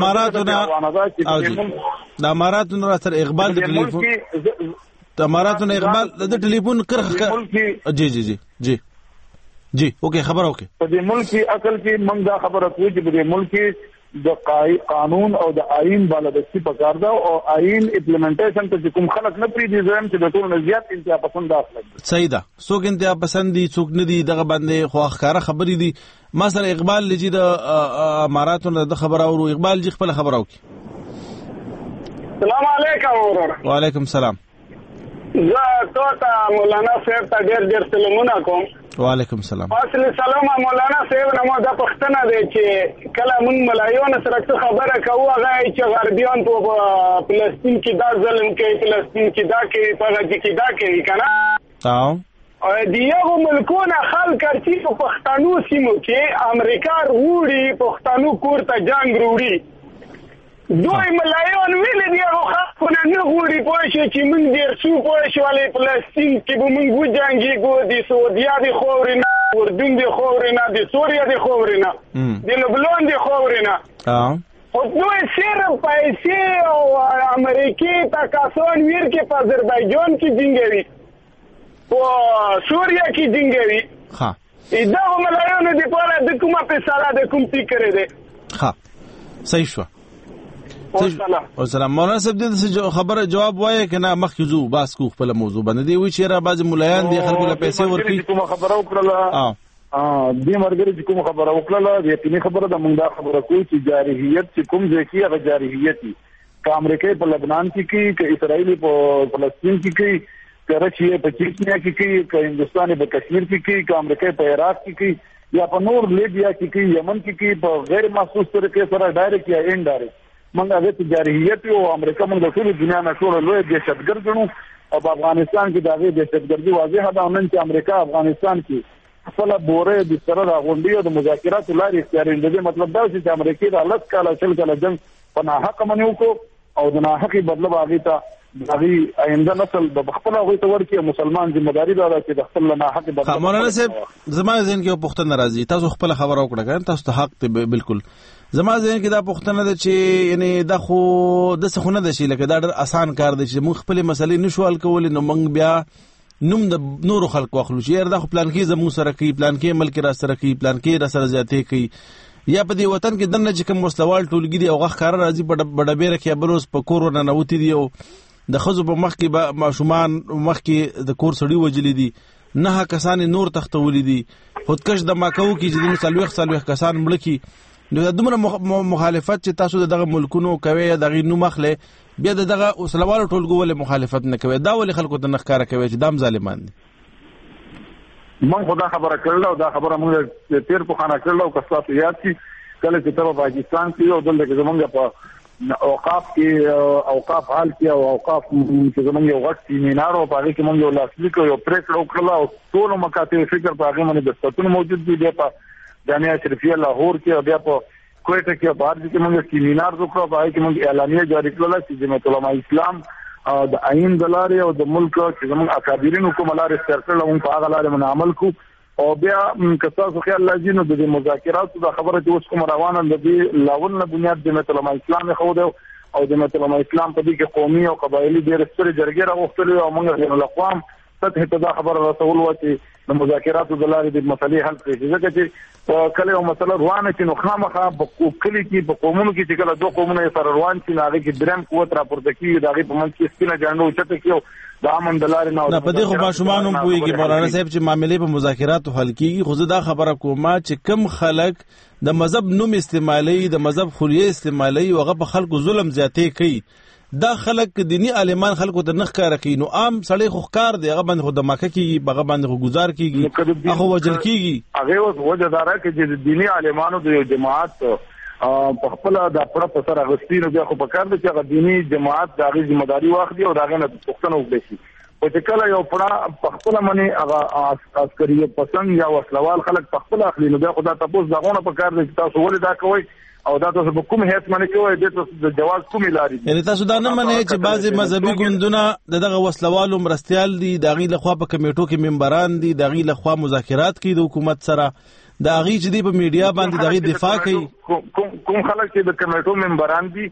اماراتو نه تر اقبال د ټلیفون د اماراتو نه اقبال د ټلیفون کرخ جی جی جی جی جی اوکے خبر اوکے. په دې ملک کې اصل کې موږ دا خبره کوو چې په دې ملک کې د قانون او د آئین بالادستی پکار دا او آئین امپلیمنټیشن ته کوم خلک نه پری دي زم چې د ټول نزيات انتها پسند اخلي. صحیح ده. څوک انتها پسند دي څوک نه دي دغه باندې خو ښکارا خبرې دي. مثلا اقبال لجی د اماراتو نه د خبر اورو. اقبال جی خپل خبر اوکي. السلام علیکم ورور. وعلیکم السلام. زه ته مولانا صاحب ته ډېر سلامونه کوم. وعلیکم السلام. اصل سلام مولانا صاحب نو دا پښتنه دی چې کله مونږ ملایون سره خبره کوو هغه چې غربیان په فلسطین کې دا ظلم کوي فلسطین کې دا کوي په غزه کې دا کوي کنه او دیغه ملکونه خلک چې په پښتنو سیمو کې امریکا وروړي پښتنو کور ته جنگ وروړي دوی ملایون ویل دی هغه خلکونه نه غوړي پوه شي چې موږ ډېر څو پوه شو ولې فلسطین کې به موږ وجنګېږو د سعودیا د خاورې نه اردن د خاورې نه د سوریا د خاورې نه د لبنان د خاورې نه خو دوی صرف پیسې او امریکې ته کسان ویر کې په آذربایجان کې جنګوي په سوریا کې جنګوي دغه ملایونو دپاره د کومه فیصله د کوم فکر دی صحیح شو. والسلام. مولانا صاحب دې خبره جواب وایي کنه مخکې زو باس کو خپل موضوع باندې دی وی چې را باز ملایان دي خلکو له پیسې ورکړي کوم خبره وکړه دې مرګري چې کوم خبره وکړه یقیني خبره د موږ دا خبره کوي چې جارحیت چې کوم ځای کې هغه جارحیت دي که امریکا په لبنان کې کوي که اسرائیل په فلسطین کې کوي که روسیه په چچنیا کې کوي که هندستان په کشمیر کې کوي که امریکا په عراق کې کوي یا په نور لیبیا کې کوي یمن کې کوي په غیر محسوس طریقې سره ډایرکټ یا انډایرکټ موږ هغه ته جارحیت او امریکا موږ د ټول دنیا نه ټول لوی دهشتګرد ګڼو او په افغانستان کې دا غي دهشتګردي واضحه ده نن چې امریکا افغانستان کې خپل بوره د سره راغونډي او د مذاکرات لارې اختیاري دي مطلب دا چې امریکا د الله تعالی شل کله جنگ په ناحق منو کو او د ناحقي بدله باغی ته دغه آینده نسل د خپل هغه ته ورکی مسلمان ذمہداري ده چې د خپل ناحق بدله. مولانا صاحب زما ذهن کې پښتنه راځي تاسو خپل خبر او کړه تاسو ته حق ته بالکل زما ذهن کې دا پښتنه ده چې یعنی دا خو د څه خونه ده چې لکه دا ډېر آسان کار دی چې موږ خپل مسلې نشو حل کولای نو موږ بیا نوم د نورو خلکو اخلو چې دا خو پلان کې زموږ سره کوي پلان کې ملک را سره کوي پلان کې را سره زیاتې کوي یا په دې وطن کې دنه چې کوم مستوال ټولګي دی او غخ کار راځي په ډبره کې بروز په کورونا نوتی دی او د خزو په مخ کې ماشومان مخ کې د کور سړی وجلې دي نه کسان نور تختولې دي خودکش د ماکو کې چې د سالوخ کسان مړ کی نو دغه مخالفت چې تاسو دغه ملکونو کوي دغه نو مخله بیا دغه اوسلوالو ټولګو ول مخالفت نه کوي دا ول خلکو ته نخکاره کوي چې دام ظالمان دي. من خدا خبره کړل او دا خبره موږ تیر په خانه کړل او کسات یاد کی کله چې تر پاکستان کې او دلته کې زمونږ په اوقاف کې اوقاف حال کې او اوقاف چې زمونږ یو غټ سیمینار او پاره کې موږ یو لاسلیک او پریکړه وکړه او ټول مکاتب فکر په هغه باندې د ستون موجود دي په جامعه شریفیه لاهور کې او بیا په کوټه کې بهر کې موږ سیمینار وکړو په کې موږ اعلامیه جاری کړل چې جمعیت علماء اسلام د آئین دلاره او د ملک چې موږ اکابرین حکومت لاره استرسل موږ په هغه لاره باندې عمل کو او بیا کساسو خیال لږی نو د مذاکرات د خبره چې اوس کوم روانه د لاول نه بنیاد د جمعیت علماء اسلام خو ده او د جمعیت علماء اسلام په دې کې قومي او قبایلی ډېر ستر جرګې راغوښتلې او موږ د اقوام سطح ته دا خبره رسول و چې د مذاکراتو د لارې د مسلې حل کړي ځکه چې کله یو مسله روانه چې نو خامخا په کلی کې په قومونو کې چې کله دوه قومونه سره روان شي هغه کې درم قوت راپورته کیږي دغه په منځ کې سپینه جانو چته کیو د امن د لارې نه په دې خو ماشومان هم پوهیږي مولانا صاحب چې معاملې په مذاکراتو حل کیږي خو زه دا خبره کوم چې کم خلک د مذهب نوم استعمالي د مذهب خوریه استعمالي او هغه په خلکو ظلم زیاتې کوي دا خلک دینی عالمان خلکو ته نخ کار کوي نو عام سړی خو ښکار دی هغه باندې خو د مکه کیږي هغه باندې خو گزار کیږي هغه وجل کیږي هغه وجه دارا کې چې دینی عالمانو د جماعت په خپل د خپل په سر غوښتنه بیا خو په کار دي چې هغه دینی جماعت د هغه ذمہ داری واخلي او هغه نه پښتنه وکړي او چې کله یو پړه په خپل باندې هغه عسکري پسند یا وسلوال خلک په خپل اخلي نو بیا خو دا تاسو دغه په کار دي چې تاسو ولې دا کوي او دا تاسو په کوم هیڅ باندې کوی د تاسو د جواز کومې لارې یعنی تاسو دا نه منئ چې بعضې مذهبي ګوندونه دغه وسلوالو مرستیال دي، د هغې لخوا په کمیټو کې ممبران دي، د هغې لخوا مذاکرات کوي د حکومت سره، د هغې چې دی په میډیا باندې د هغې دفاع کوي؟ کوم خلک چې د کمیټو ممبران دي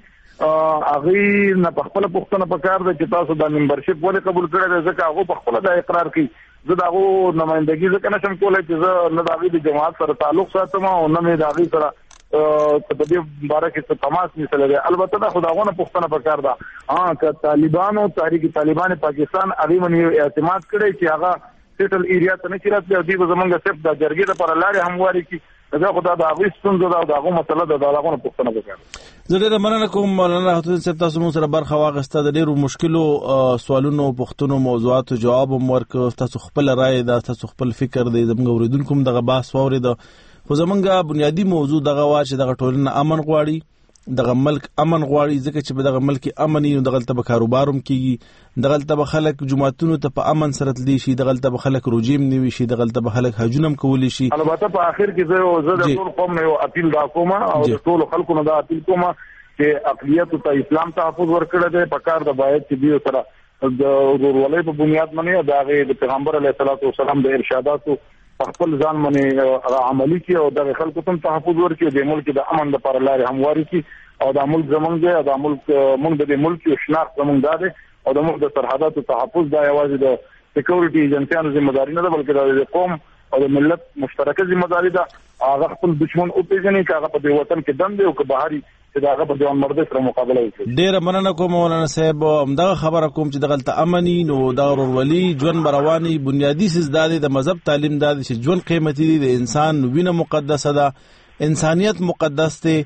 هغې نه په خپله پوښتنه پکار ده چې تاسو دا ممبرشپ ولې قبول کړی دی، ځکه هغه په خپله دا اقرار کوي. زه د هغو نمایندګي ځکه نشم کولی چې زه نه د هغې د جماعت سره تعلق ساتم او نه مې د هغې سره په دې باره کې څه تماس نیسلی دی. البته دا خو د هغو نه پوښتنه پکار ده که طالبانو تحریک طالبان پاکستان هغې باندې اعتماد کړی چې هغه سیټل ایریا ته نه شي راتلی او دوی به زمونږ صرف د جرګې دپاره لارې همواري کړي، دا خو دا د هغوی ستونزه ده او د هغو مسله ده، د هغو نه پوښتنه پکار ده. زه ډېره مننه کوم مولانا حتودین صاحب، تاسو موږ سره برخه واخیسته، د ډېرو مشکلو سوالونو پوښتنو موضوعاتو جواب هم ورکړ، تاسو خپله رایې ده، تاسو خپل فکر دی، زموږ اورېدونکو هم دغه بحث واورېده. خو زموږ بنیادي موضوع دغه وه چې دغه ټولنه امن غواړي، دغه ملک امن غواړي، ځکه چې په دغه ملک کې امن وي نو دغلته به کاروبار هم کېږي، دغلته به خلک جوماتونو ته په امن سره تللی شي، دغلته به خلک روژې هم نوي شي، دغلته به خلک حجونه هم کولی شي. البته په آخر کې زه د ټول قوم نه یو اپیل دا کوم او د ټولو خلکو نه دا اپیل کوم چې اقلیتو ته اسلام تحفظ ورکړی دی، پکار ده باید چې دوی سره د ورورولۍ په بنیاد باندې د هغې د پیغمبر علیه الصلاة والسلام د ارشاداتو خپل ځان باندې عملي کړي او دغه خلکو ته هم تحفظ ورکړي، د ملک د امن لپاره لارې همواري کړي او دا ملک زمونږ دی او دا ملک مونږ د دې ملک یو شناخت زمونږ دا دی او د ملک د سرحداتو تحفظ دا یوازې د سکیورټي ایجنسیانو ذمهداري نه ده بلکې د قوم او د ملت مشترکه ذمهداري ده. هغه خپل دشمن وپېژني که هغه په دې وطن کې دم دی او که بهر چې د هغه په ځوانمردۍ سره مقابله وکړي. ډېره مننه کوم مولانا صاحب، همدغه خبره کوم چې دغلته امن وي نو دغه ورورولي ژوند به روان وي. بنیادي څیز دا دی د مذهب تعلیم دا دی چې ژوند قیمتي دی، د انسان وینه مقدسه ده، انسانیت مقدس دی،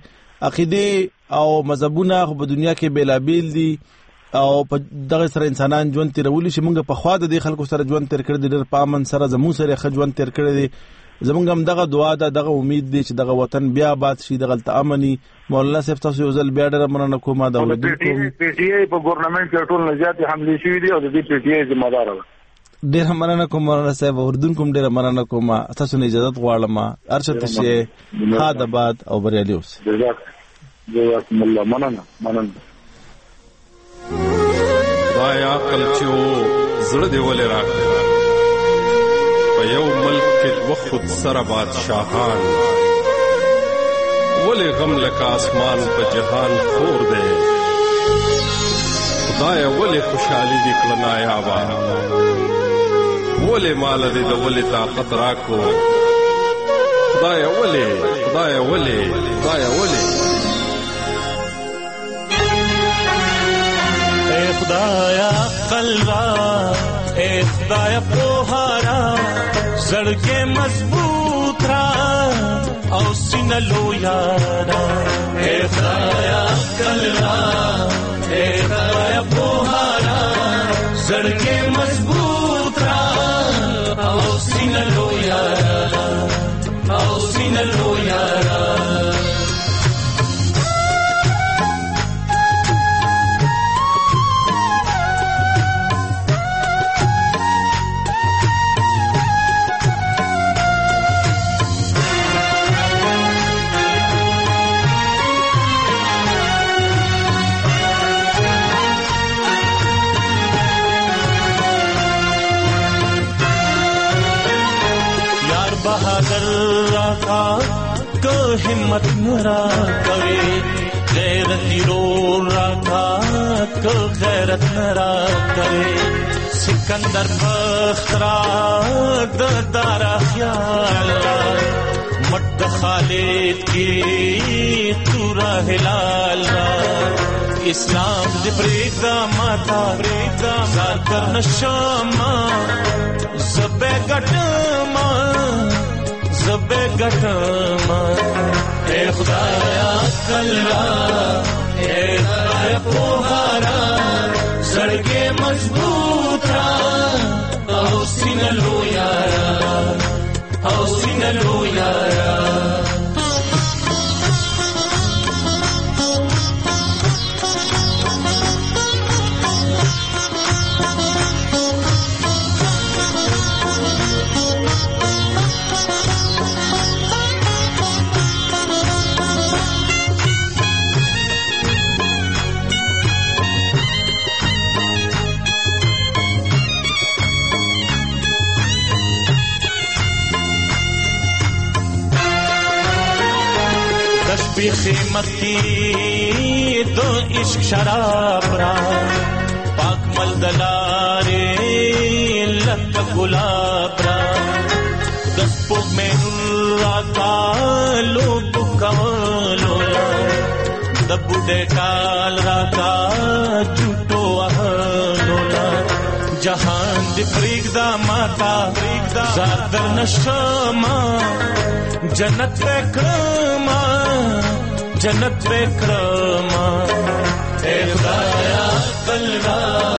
عقیدې او مذهبونه خو په دنیا کې بیلابیل دي او په دغه سره انسانان ژوند تیرولی شي. موږ پخوا د دې خلکو سره ژوند تیر کړی دی، ډېر په امن سره زموږ سره ښه ژوند تیر کړی دی. زمونږ هم دغه دعا ده، دغه امید دی چې دغه وطن بیا آباد شي، دغلته امن وي. مولانا صاحب تاسو یو ځل بیا ډېره مننه کوم. دا اورېدونکو پی ټي آی په ګورنمنټ کې ټول نه زیاتې حملې شوي دي او د دې پی ټي آی ذمهداره ده. ډېره مننه کوم مولانا صاحب، اورېدونکو هم ډېره مننه کوم. تاسو نه اجازت غواړم، هر چېرته چې ښاد آباد او بریالي اوسئ. جزاکم الله. مننه. خدای عقل چې و زړه دې ولې راکړه، په یو ملک کې دوه خود سره بادشاهان، ولې غم لکه اسمان په جهان خور دی، خدای ولې خوشحالي دې کړه نایابه، ولې مال دې د ولې طاقت راکو، خدای ولې اے خدایا عقل را، اے خدایا پوهارا، زړګې مضبوط را او سینه لویا را، اے خدایا عقل را، اے خدایا پوهارا، زړګې مضبوط را او سینه لویا را، او سینه لویا را. हिम्मत नरा करे गैरती रो रखा को गैरत नरा करे, सिकंदर बख्तरा दारा ख्याल मट खालिद की तूरा हिलाल इस्लाम दे प्रीता माता जार कर नशामा ज़बे गटमा ज़बे गटमा, ए खुदाया कल्ला ए खुदाया पोहारा, सड़के मजबूत रा औसी न लो यारा, औसी न लो यारा. بیخیمت کی دو عشق شراب را پاک ملدلارے لک گلاب را دسپوک میں راتا لوگ کولولا دبوڈے کال راتا جھوٹو اہلولا جہان دی پریگدا ماتا زادر نشما جنت وکرما جنت وکرما اے خدایا دل را